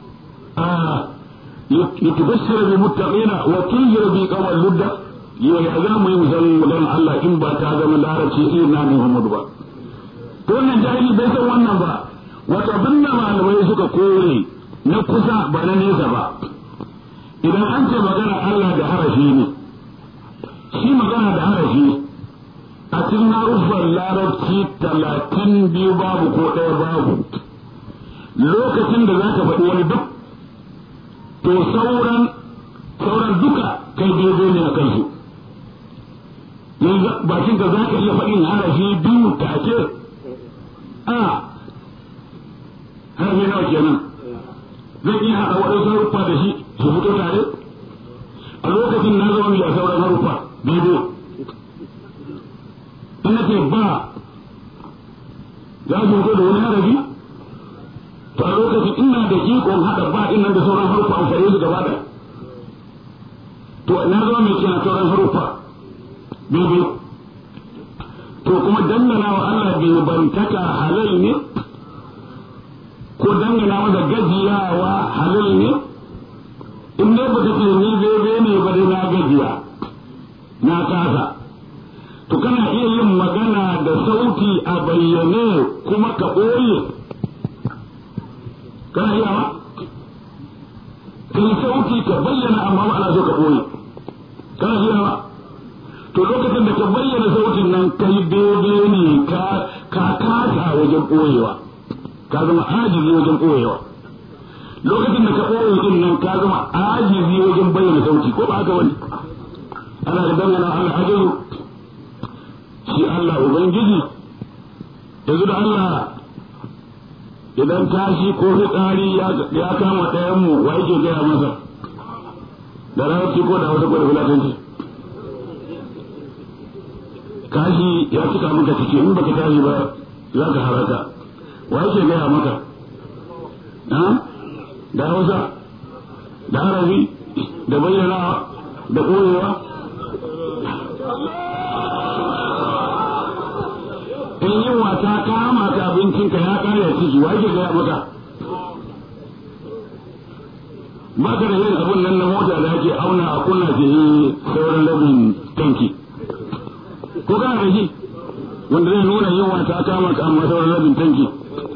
litubashshira bil muttaqina wa tunzira bi qawal ludda yau ya za mu yi musamman maganar Allah in ba ta zama larabci irin na Muhammadu ba to wannan jahili bai san wannan ba wato abinda malamai suka kore na kusa ba na nesa ba idan an ce magana Allah da harafi ne shi magana da harafi a cikin haruffan larabci talatin biyu babu ko ɗaya babu lokacin da za ka faɗi wani duk to sauran sauran duka kai daidai ne a kansu yanzu bakin ka za ka iya faɗin harafi biyu take a harafi nawa kenan zai iya haɗa waɗansu haruffa da shi su fito tare a lokacin na zama mai sauran haruffa daidai in ce ba za su fito da wani harafi to a lokacin ina da ikon haɗa ba ina da sauran haruffa an fare su gaba da to na zama mai kina sauran haruffa daidai to kuma dangana wa Allah bai bantaka halal ne ko dangana masa gajiyawa halal ne in dai baka ce ni daidai ne ba dai na gajiya na kasa to kana iya yin magana da sauti a bayyane kuma ka ɓoye kana iya ba kai sauti ka bayyana amma ba ana so ka ɓoye kana iya ba to lokacin da ka bayyana sautin nan kai daidai ne ka ka kasa wajen ɓoyewa ka zama ajizi wajen ɓoyewa lokacin da ka ɓoye din nan ka zama ajizi wajen bayyana sauti ko ba haka wani ana da dangana Allah ajizu shi Allah ubangiji yanzu da Allah idan tashi ko fitsari ya kama ɗayan mu wa yake gaya masa da rawarci ko da wata kwada fulatanci kashi ya cika maka ciki in baka tashi ba za ka haraka wa yake gaya maka da hausa da harafi da bayyana da koyewa in yi wata kama ka abincinka ya kare ciki wa yake gaya maka ba ka da yin abun nan na mota da ake auna a kunna ce sauran rabin tanki ko kana da shi wanda zai nuna yunwa ta kama ka amma sauran rabin tanki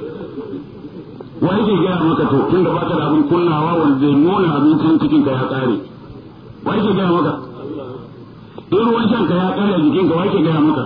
wa yake gaya maka to tun da baka da abin kunnawa wanda zai nuna abincin cikin ka ya kare wa yake gaya maka in ruwan shan ka ya kare jikin ka wa yake gaya maka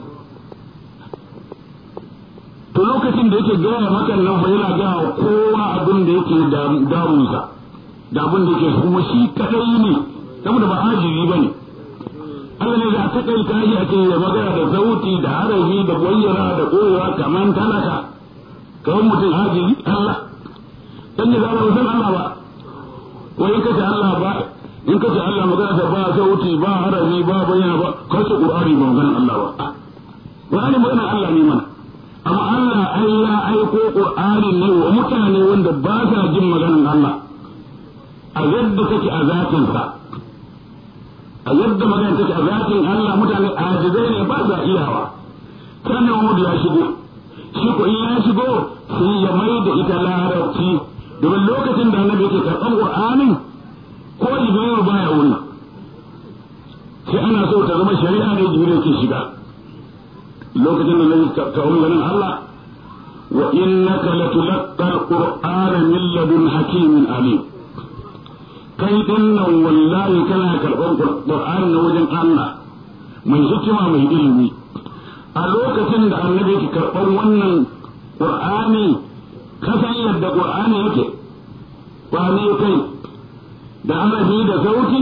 to lokacin da yake gaya maka nan fa yana gaya kowa abin da yake damunsa da abin da yake kuma shi kadai ne saboda ba ajiri ba ne Allah ne za ta kai tashi a ce ya magana da sauti da harafi da bayyana da kowa kaman talaka kawai mutum ajiri Allah dan ya zama san Allah ba wai in kace Allah ba in kace Allah magana da ba sauti ba harafi ba bayyana ba kace Qur'ani ba magana Allah ba Qur'ani magana Allah ne mana amma Allah ai ya aiko Qur'ani ne wa mutane wanda ba sa jin maganar Allah a yadda take a zatin sa a yadda magana take a zatin Allah mutane ajizai ne ba za iyawa sannan Muhammad ya shigo shi ko in ya shigo sai ya mai da ita larabci domin lokacin da annabi yake karɓar Qur'anin ko Jibril baya wuri sai ana so ta zama shari'a ne Jibril yake shiga lokacin da nabi ta ganin Allah wa innaka latulqa alqur'ana min ladun hakimin alim kai dinnan wallahi kana karban qur'ani na wajen Allah mai hikima mai ilimi a lokacin da annabi ke karban wannan qur'ani ka san yadda qur'ani yake ba ne kai da arabi da sauti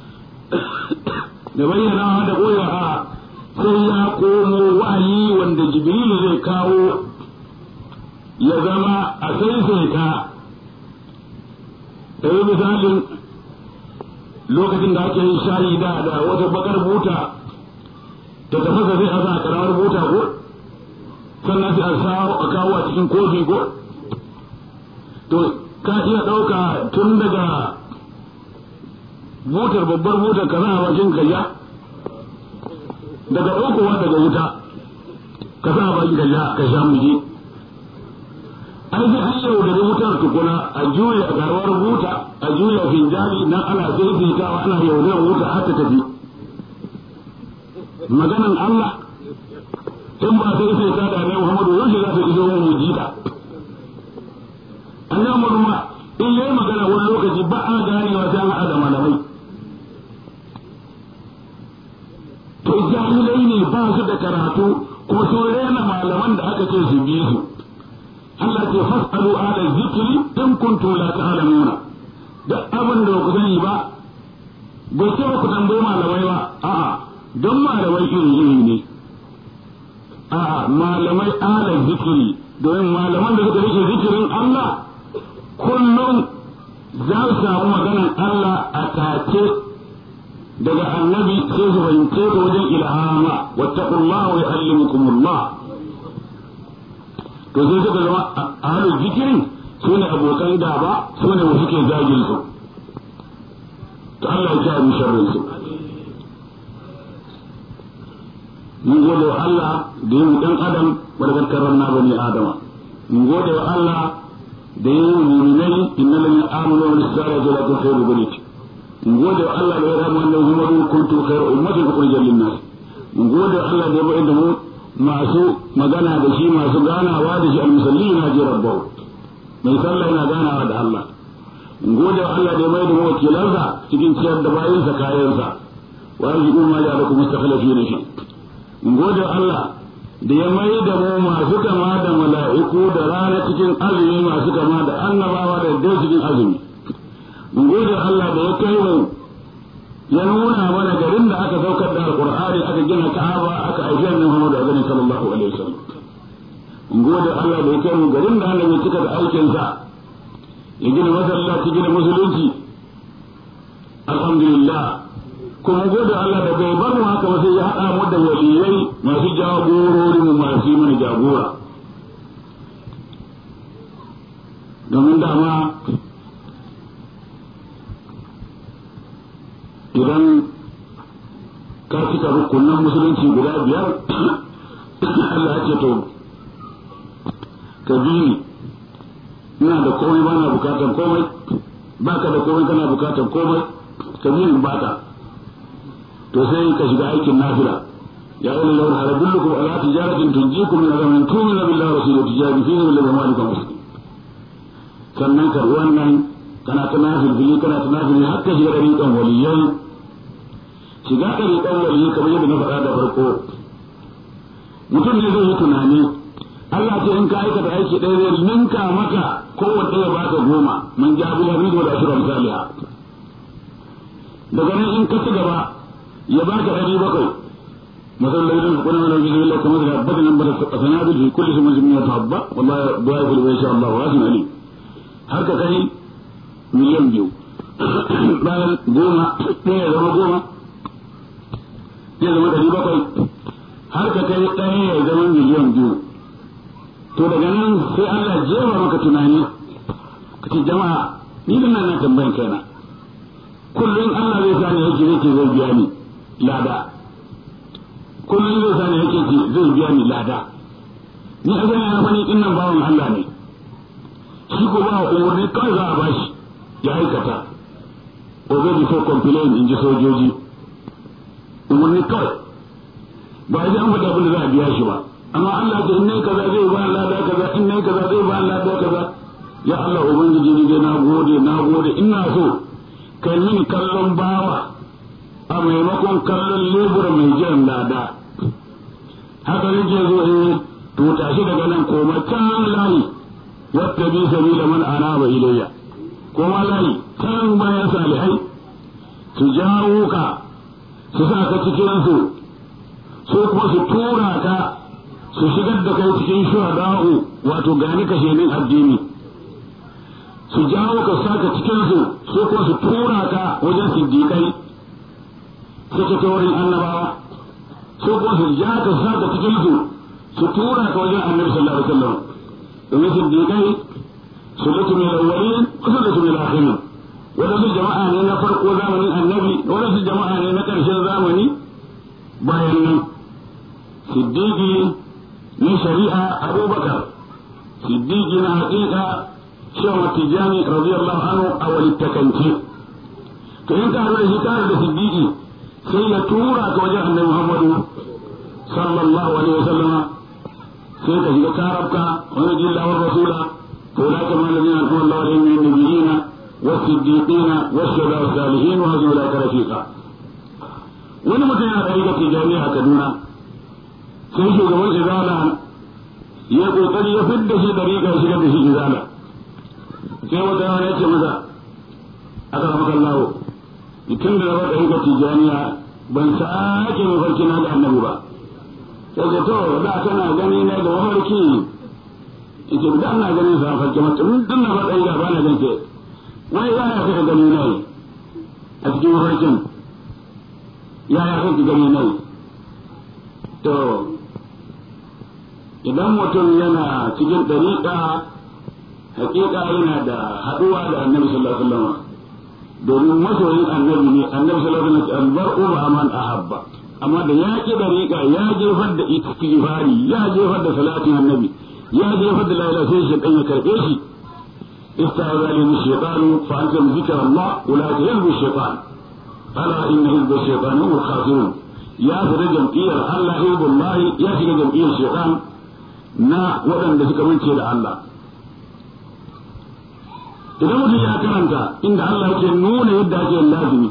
da bayyana da koya sai ya komo wahayi wanda jibril zai kawo ya zama a saisaita da yi misalin lokacin da ake yin shayi da da wata bakar buta da tafasa sai a sa karamar buta ko sannan sai a sawo a kawo a cikin kofi ko to ka iya ɗauka tun daga butar babbar butar ka za a bakin kayya daga ɗaukowa daga wuta ka sa baki ka sha ka sha miji an sai an yau da wutar tukuna a juya garwar buta a juya finjali nan ana daidaitawa ana yaudarar wuta har ta tafi maganan Allah in ba sai sai ta da ne Muhammadu yaushe za ta iso mu mujita annabi Muhammadu ma in yayi magana wani lokaci ba a ganewa sai an haɗa malamai to jahilai ne ba su da karatu kuma sun rena malaman da aka ce su bi su Allah ce fasalu ala zikri in kuntum la ta'lamuna da abin da ku sani ba bai ce ku tambayi malamai ba a'a don malamai iri iri ne a'a malamai ala zikri domin malaman da suka rike zikirin Allah kullum za su samu maganar Allah a tace daga annabi sai su fahimce ta wajen ilhama wattaqullaha wa yu'allimukumullah to sai suka zama ahlul zikirin su ne abokan gaba su ne wasu ke zagin su to Allah ya kiyaye sharrin su mun gode wa Allah da yin dan adam barkar karramna bani adama mun gode wa Allah da yin mu'minai innal ladina amanu wa salatu la khairu barik mun gode wa Allah da ya rama wannan Muhammadu kuntu khairu ummatin ukhrijat lin-nas mun gode wa Allah da ya bayyana mu masu magana da shi masu ganawa da shi al-musalli na ji rabbahu mai sallah yana ganawa da Allah mun gode wa Allah da ya bayyana mu wakilansa cikin ciyar da bayinsa kayansa wa yarzuqu ma ja'alakum mustakhlifina fi mun gode wa Allah da ya mai da mu masu kama da mala'iku da rana cikin azumi masu kama da annabawa da dai cikin azumi mun gode Allah da ya kai mu ya nuna mana garin da aka saukar da alqur'ani aka gina ka'aba aka aiki annabi Muhammad azani sallallahu alaihi wasallam mun gode Allah da ya kai mu garin da annabi cika da aikin sa ya gina masallaci gina musulunci alhamdulillah kuma gode Allah da bai bar mu haka ba sai ya hada mu da waliyai masu jagorori mu masu mana jagora domin dama idan ka cika rukunan musulunci guda biyar Allah ya ce to ka bi ni ina da komai ba na bukatar komai baka da komai kana bukatar komai ka biyan baka to sai ka shiga aikin nafila ya yi lawar harabullukum ala tijaratin tunjikum min azamin tumina billahi wa rasulihi tijari fi sabilillahi wa malikum muslim sannan ka wannan kana ta nafil fili kana ta nafil har ka shiga dariƙan waliyai shiga dariƙan waliyai kamar yadda na faɗa da farko mutum ne zai yi tunani Allah ce in ka aikata aiki ɗaya zai ninka maka kowanne ya baka goma man jabu ya rido da ashirin misaliha daga nan in ka ci gaba ya baka ɗari bakwai masallar da kuma mana bisu billahi kamar da habbata nan bada sanadu fi kulli sunan jami'a ta habba wallahi du'a fil wa insha Allah wa rasul ali har ka kai miliyan biyu bayan goma ɗaya ya zama goma ya zama ɗari bakwai har ka kai ɗaya ya zama miliyan biyu to daga nan sai Allah jewa maka tunani ka ce jama'a ni da nan na tambayan kaina kullum Allah zai sani yake yake zai biya ni lada kullum zai sani yake zai biya ni lada ni a gani na fani din nan bawan Allah ne shi ko ba umarni kawai za a bashi ya aikata obey before complain in ji sojoji umarni kawai ba a ji an faɗa abin da za a biya shi ba amma Allah ce in nai kaza zai ba lada kaza in nai kaza zai ba lada kaza ya Allah ubangiji ni dai na gode na gode ina so kai mini kallon bawa a maimakon kallon lebura mai jiran lada haka nake zo eh to tashi daga nan koma can layi wata bi sabila man anaba ilayya koma layi can bayan salihai su jawo ka su sa ka cikin su su kuma su tura ka su shigar da kai cikin shuhada'u wato gani kashe min addini su jawo ka saka cikin su su kuma su tura ka wajen siddiƙai sakatorin annabawa su kuma su ja ka saka cikin su su tura ka wajen annabi sallallahu alaihi wasallam domin siddiƙai sullatu min al-awwalin wa sullatu min al-akhirin wadansu jama'a ne na farko zamanin annabi wadansu jama'a ne na ƙarshen zamani bayan nan siddiƙi na shari'a abubakar siddiƙi na haƙiƙa shehu tijani radiyallahu anhu a walittakance to in ka da shi tare da siddiƙi sai ya tura ka wajen annabi muhammadu sallallahu alaihi wasallam sai ka shiga karabka wani jilla wa rasula to la kama ladina an'ama Allahu alaihim min nabiyina was-siddiqina wash-shuhada was-salihin wa hadhihi ulaka rafiqa wani mutum yana ɗariƙa tijani a Kaduna sai shugaban izala ya kokari ya fidda shi dariƙa ya shigar da shi izala sai wata yana ya ce masa aka rama kallawo tun da na dariƙa tijaniya ban sake mafarki na da annabi ba sai ce to da kana gani na da mafarki ita da ana ganin sa mafarki mata duk na faɗa ida ba na gan ke wai ya ya kaka gani na a cikin mafarkin ya ya kaka gani na to idan mutum yana cikin ɗariƙa hakika yana da haɗuwa da annabi sallallahu alaihi wasallam domin masoyin annabi ne annabi sallallahu alaihi wasallam albar'u ma man ahabba amma da ya ki ɗariƙa ya jefar da istighfari ya jefar da salatin annabi ya jefar da la ilaha sai shi ya karbe shi ista'aza lil shaytan fa anta zikra Allah wala yalbu shaytan ala inna hizba shaytan hum al-khasirun ya fara jam'iyyar Allah hizbullahi ya shiga jam'iyyar shaytan na waɗanda suka mance da Allah idan mutum ya karanta inda Allah yake nuna yadda ake lazimi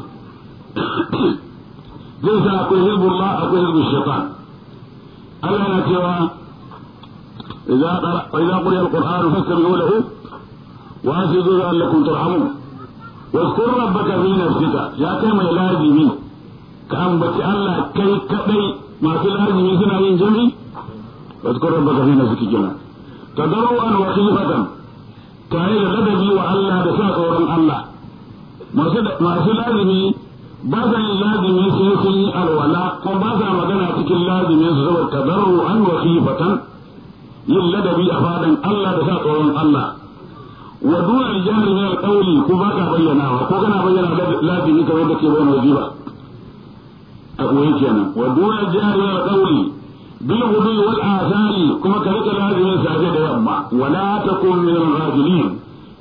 zai sa akwai hizbullah akwai hizbul shaitan Allah yana cewa idza idza quriya al-qur'an fastami'u lahu wa ansitu la'allakum turhamun واذكر ربك في نفسك يا كما لازمي كان بك الله كي كدي ما في لازمي سنا yin jami'i واذكر ربك في نفسك جنا تضرعا وخيفة tare da ladabi wa Allah da sa tsoron Allah masu lazimi ba sa yin lazimi sai sun yi alwala ko ba sa magana cikin lazimin su saboda tadarru'an wa khifatan yin ladabi a fadan Allah da sa tsoron Allah wa dun al-jahri min al-qawli ko ba ka bayyanawa ko kana bayyana lazimi kamar da ke bayyana wajiba a koyi kenan wa dun al-jahri min al-qawli bil wudu wal azali kuma ka rika lazimin safe da yamma wala takun min al-ghafilin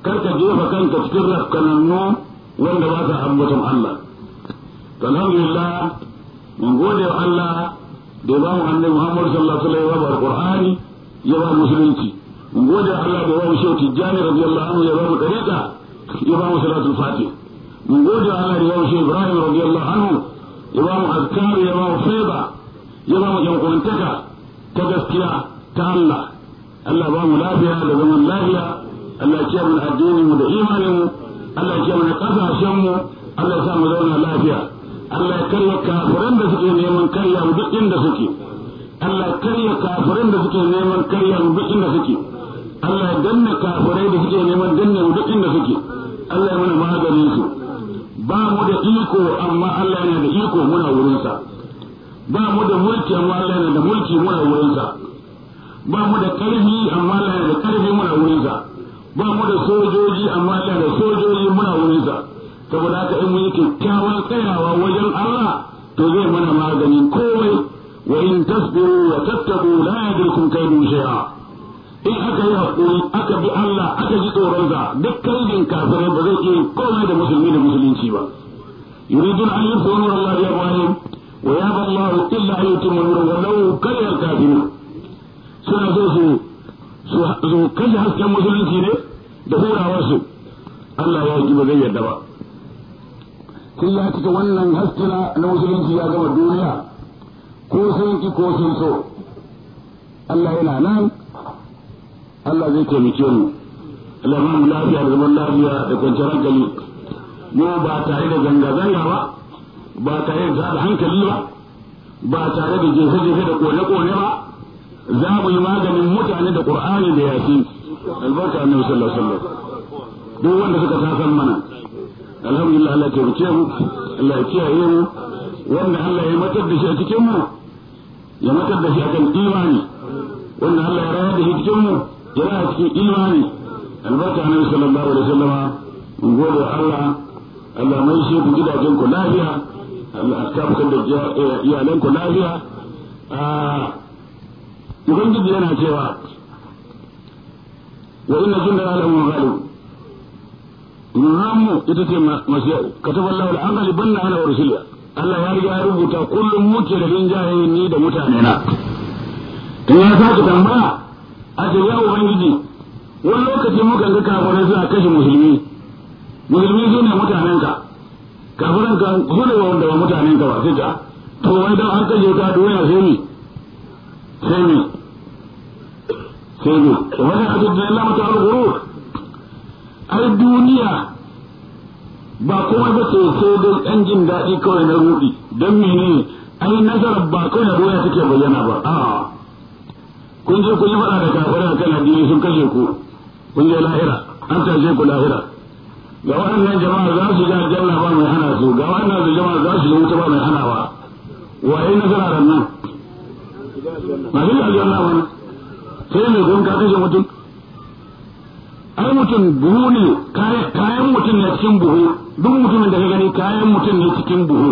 karka jefa kanka cikin rafkanannu wanda ba sa ambaton Allah. Alhamdulillah mun gode wa Allah da ba mu annabi Muhammad sallallahu alaihi wasallam ya ba Qur'ani ya ba musulunci. Mun gode wa Allah da ba mu Shehu Tijjani radiyallahu anhu ya ba mu tariqa ya ba mu salatul fatih. Mun gode wa Allah da ba mu Shehu Ibrahim radiyallahu anhu ya ba mu azkar ya ba mu faida ya ba mu yankuntaka ta gaskiya ta Allah. Allah ba mu lafiya da zaman lafiya. Allah ya kiyaye mu addinin mu da imanin mu. Allah ya kiyaye mu kasashen mu. Allah ya sa mu zauna lafiya. Allah ya karya kafiran da suke neman karya mu duk inda suke. Allah ya karya kafiran da suke neman karya mu duk inda suke. Allah ya danna kafirai da suke neman danne mu duk inda suke. Allah ya mana maganin su. Ba mu da iko amma Allah yana da iko muna wurin sa. Ba mu da mulki amma Allah yana da mulki muna wurin sa. Ba mu da karfi amma Allah yana da karfi muna wurin sa. Ba mu da sojoji amma Allah yana da sojoji muna wurin sa. Saboda haka in mun yi kyakkyawan tsayawa wajen Allah to zai mana maganin komai. Wa in tasbiru wa tattabu la yadrikum kaydun shay'a. In aka yi hakuri aka bi Allah aka ji tsoron sa duk kaidin kafirai ba zai iya komai da musulmi da musulunci ba. yuridun an yusru nur Allah ya wahid wa ya Allah illa an yutimma nuru walau kariha al-kafirun. Suna so su su kashe hasken musulunci ne da hurawarsu. Allah ya ji ba zai yarda ba. Sai ya cika wannan haskina na musulunci ya gama duniya ko sun ki ko sun so. Allah yana nan, Allah zai taimake mu. Allah ba mu lafiya da zaman lafiya da kwanciyar hankali. Mu ba tare da zanga-zanga ba, ba tare da tada hankali ba, ba tare da jefe-jefe da kone-kone ba. Za mu yi maganin mutane da Qur'ani da Yasin. Albarka annabi sallallahu alaihi wasallam. Duk wanda suka tasan mana alhamdulillah Allah ya taimake mu, Allah ya kiyaye mu, wanda Allah ya matar da shi a cikin mu ya matar da shi akan imani, wanda Allah ya rayar da shi cikin mu ya rayar cikin imani. Albarka annabi sallallahu alaihi wasallam. Mun gode Allah, Allah mai shi ku gidajen ku lafiya, Allah ya tabbata da iyalan ku lafiya. a Ubangiji yana cewa wa inna jundana lahum ghalib. Nuramu ita ce masu kataba Allah al-amali banna ala rusula. Allah ya riga ya rubuta kullum muke da rinjaye ni da mutane na. Tun ya sake tambaya a ce ya Ubangiji wani lokaci muka ga kafirai suna kashe musulmi. Musulmi su ne mutanenka. Kafiran ka su ne wanda ba mutanenka ba sai ta. To wai don an kashe ka duniya sai ni. Sai ni. Sai ni. Wani a cikin Allah mata al-ghurur. Ai duniya ba kuma ba ce sai dai ɗan jin daɗi kawai na ruɗi. Don mene ai nasarar ba kawai na duniya take bayyana ba. A kun je kun yi faɗa da kafirai kan addini sun kashe ku. Kun je lahira an tashe ku lahira. Ga waɗannan jama'a za su ga aljanna ba mai hana su, ga waɗannan jama'a za su ga wuta ba mai hanawa. Waye nasara ran nan? Ba shi aljanna wani. Sai mai kun ka kashe mutum. Ai mutum buhu ne, kayan mutum ne cikin buhu, duk mutumin da ka gani kayan mutum ne cikin buhu.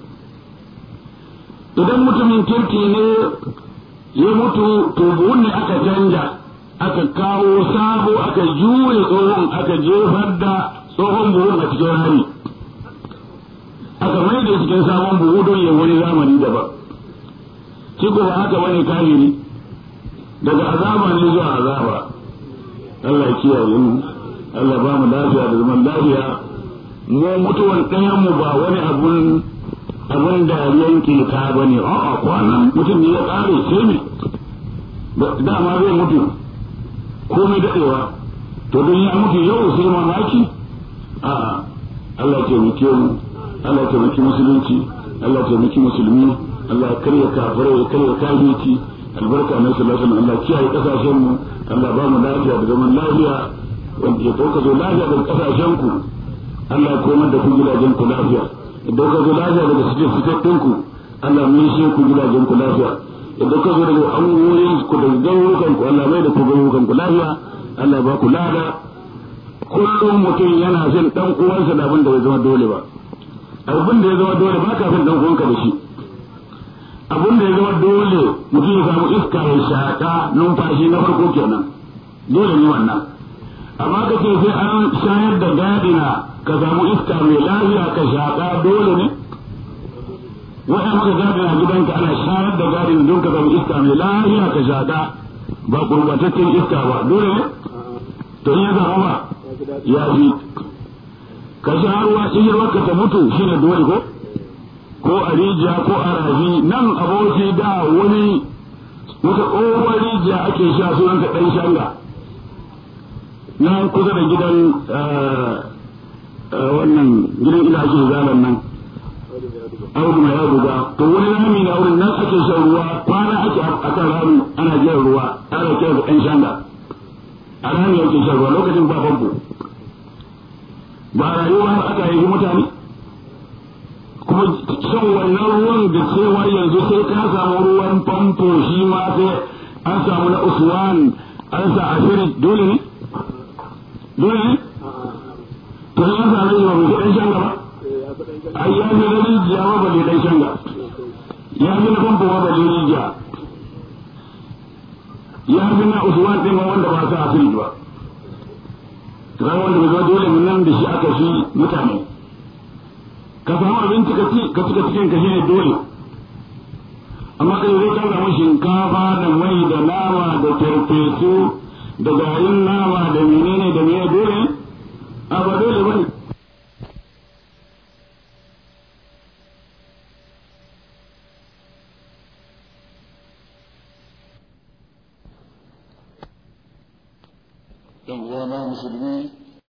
Idan mutumin kirki ne ya mutu to buhun ne aka canja, aka kawo sabo aka juye tsohon aka jefar da tsohon buhun a cikin rami. Aka mai da cikin sabon buhu don yin wani zamani daban. Shi ko ba haka wani kahiri, daga azaba ne zuwa azaba. Allah ya kiyaye mu, Allah ba mu lafiya da zaman lafiya. Mu mutuwan ɗayan mu ba wani abun abun da yanke ta bane, a'a kwanan mutum ne ya ƙare sai ne. Dama zai mutu komai daɗewa, to don ya mutu yau sai mamaki. A'a Allah ya taimake mu, Allah ya taimaki musulunci, Allah ya taimaki musulmi, Allah ya karya kafirai ya karya kafirci. Albarka na sallallahu alaihi wasallam. Allah kiyaye kasashen mu, Allah ba mu lafiya da zaman lafiya, wanda ya dauka zo lafiya daga kasashen ku, Allah ya komar da ku gidajen ku lafiya. Ya dauka zo lafiya daga cikin fitattun ku, Allah mai shi ku gidajen ku lafiya. Ya dauka zo daga angoyin ku da garurukan ku, Allah mai da ku garurukan ku lafiya. Allah ba ku lada. Kullum mutum yana son dan uwansa da abin da bai zama dole ba. Abin da ya zama dole ba ka son dan uwanka da shi. Abin da ya zama dole mutum ya samu iska ya shaka numfashi na farko kenan, dole ne wannan. amma ka ce sai an shayar da gadina ka samu iska mai lafiya ka shaƙa dole ne wa'ya maka gadina gidanka ana shayar da gadina don ka samu iska mai lafiya ka shaƙa ba gurbataccen iska ba dole ne to in ya zama ba ya fi ka sha ruwa ihirwar ka ta mutu shine dole ko ko a rijiya ko a rafi nan aboki da wani wata tsohuwar rijiya ake sha sunan ka ɗan shanga nan kusa da gidan wannan gidan ina ake zalan nan audu mai auduga to wani rami na wurin nan ake shan ruwa kwana ake a kan rami ana jiran ruwa ana kira da ɗan shanga a rami ake shan ruwa lokacin ba famfo ba rayuwa har aka yi mutane kuma shan wannan ruwan da cewa yanzu sai ka samu ruwan famfo shi ma sai an samu na usman an sa asiri dole ne dole ne to ya same shi ba mu ɗan shanga ba ai ya fi na rijiya ba ba ɗan shanga ya fi na famfo ba ba rijiya ya fi na usman ɗin wanda ba sa asiri ba kamar wanda bai zo dole mun nan da shi aka shi mutane ka samu abinci ka ci ka cika cikin ka shine dole amma kai zai ka samu shinkafa da mai da nama da farfesu da garin nama da menene da menene dole a ba dole bane yan uwana musulmi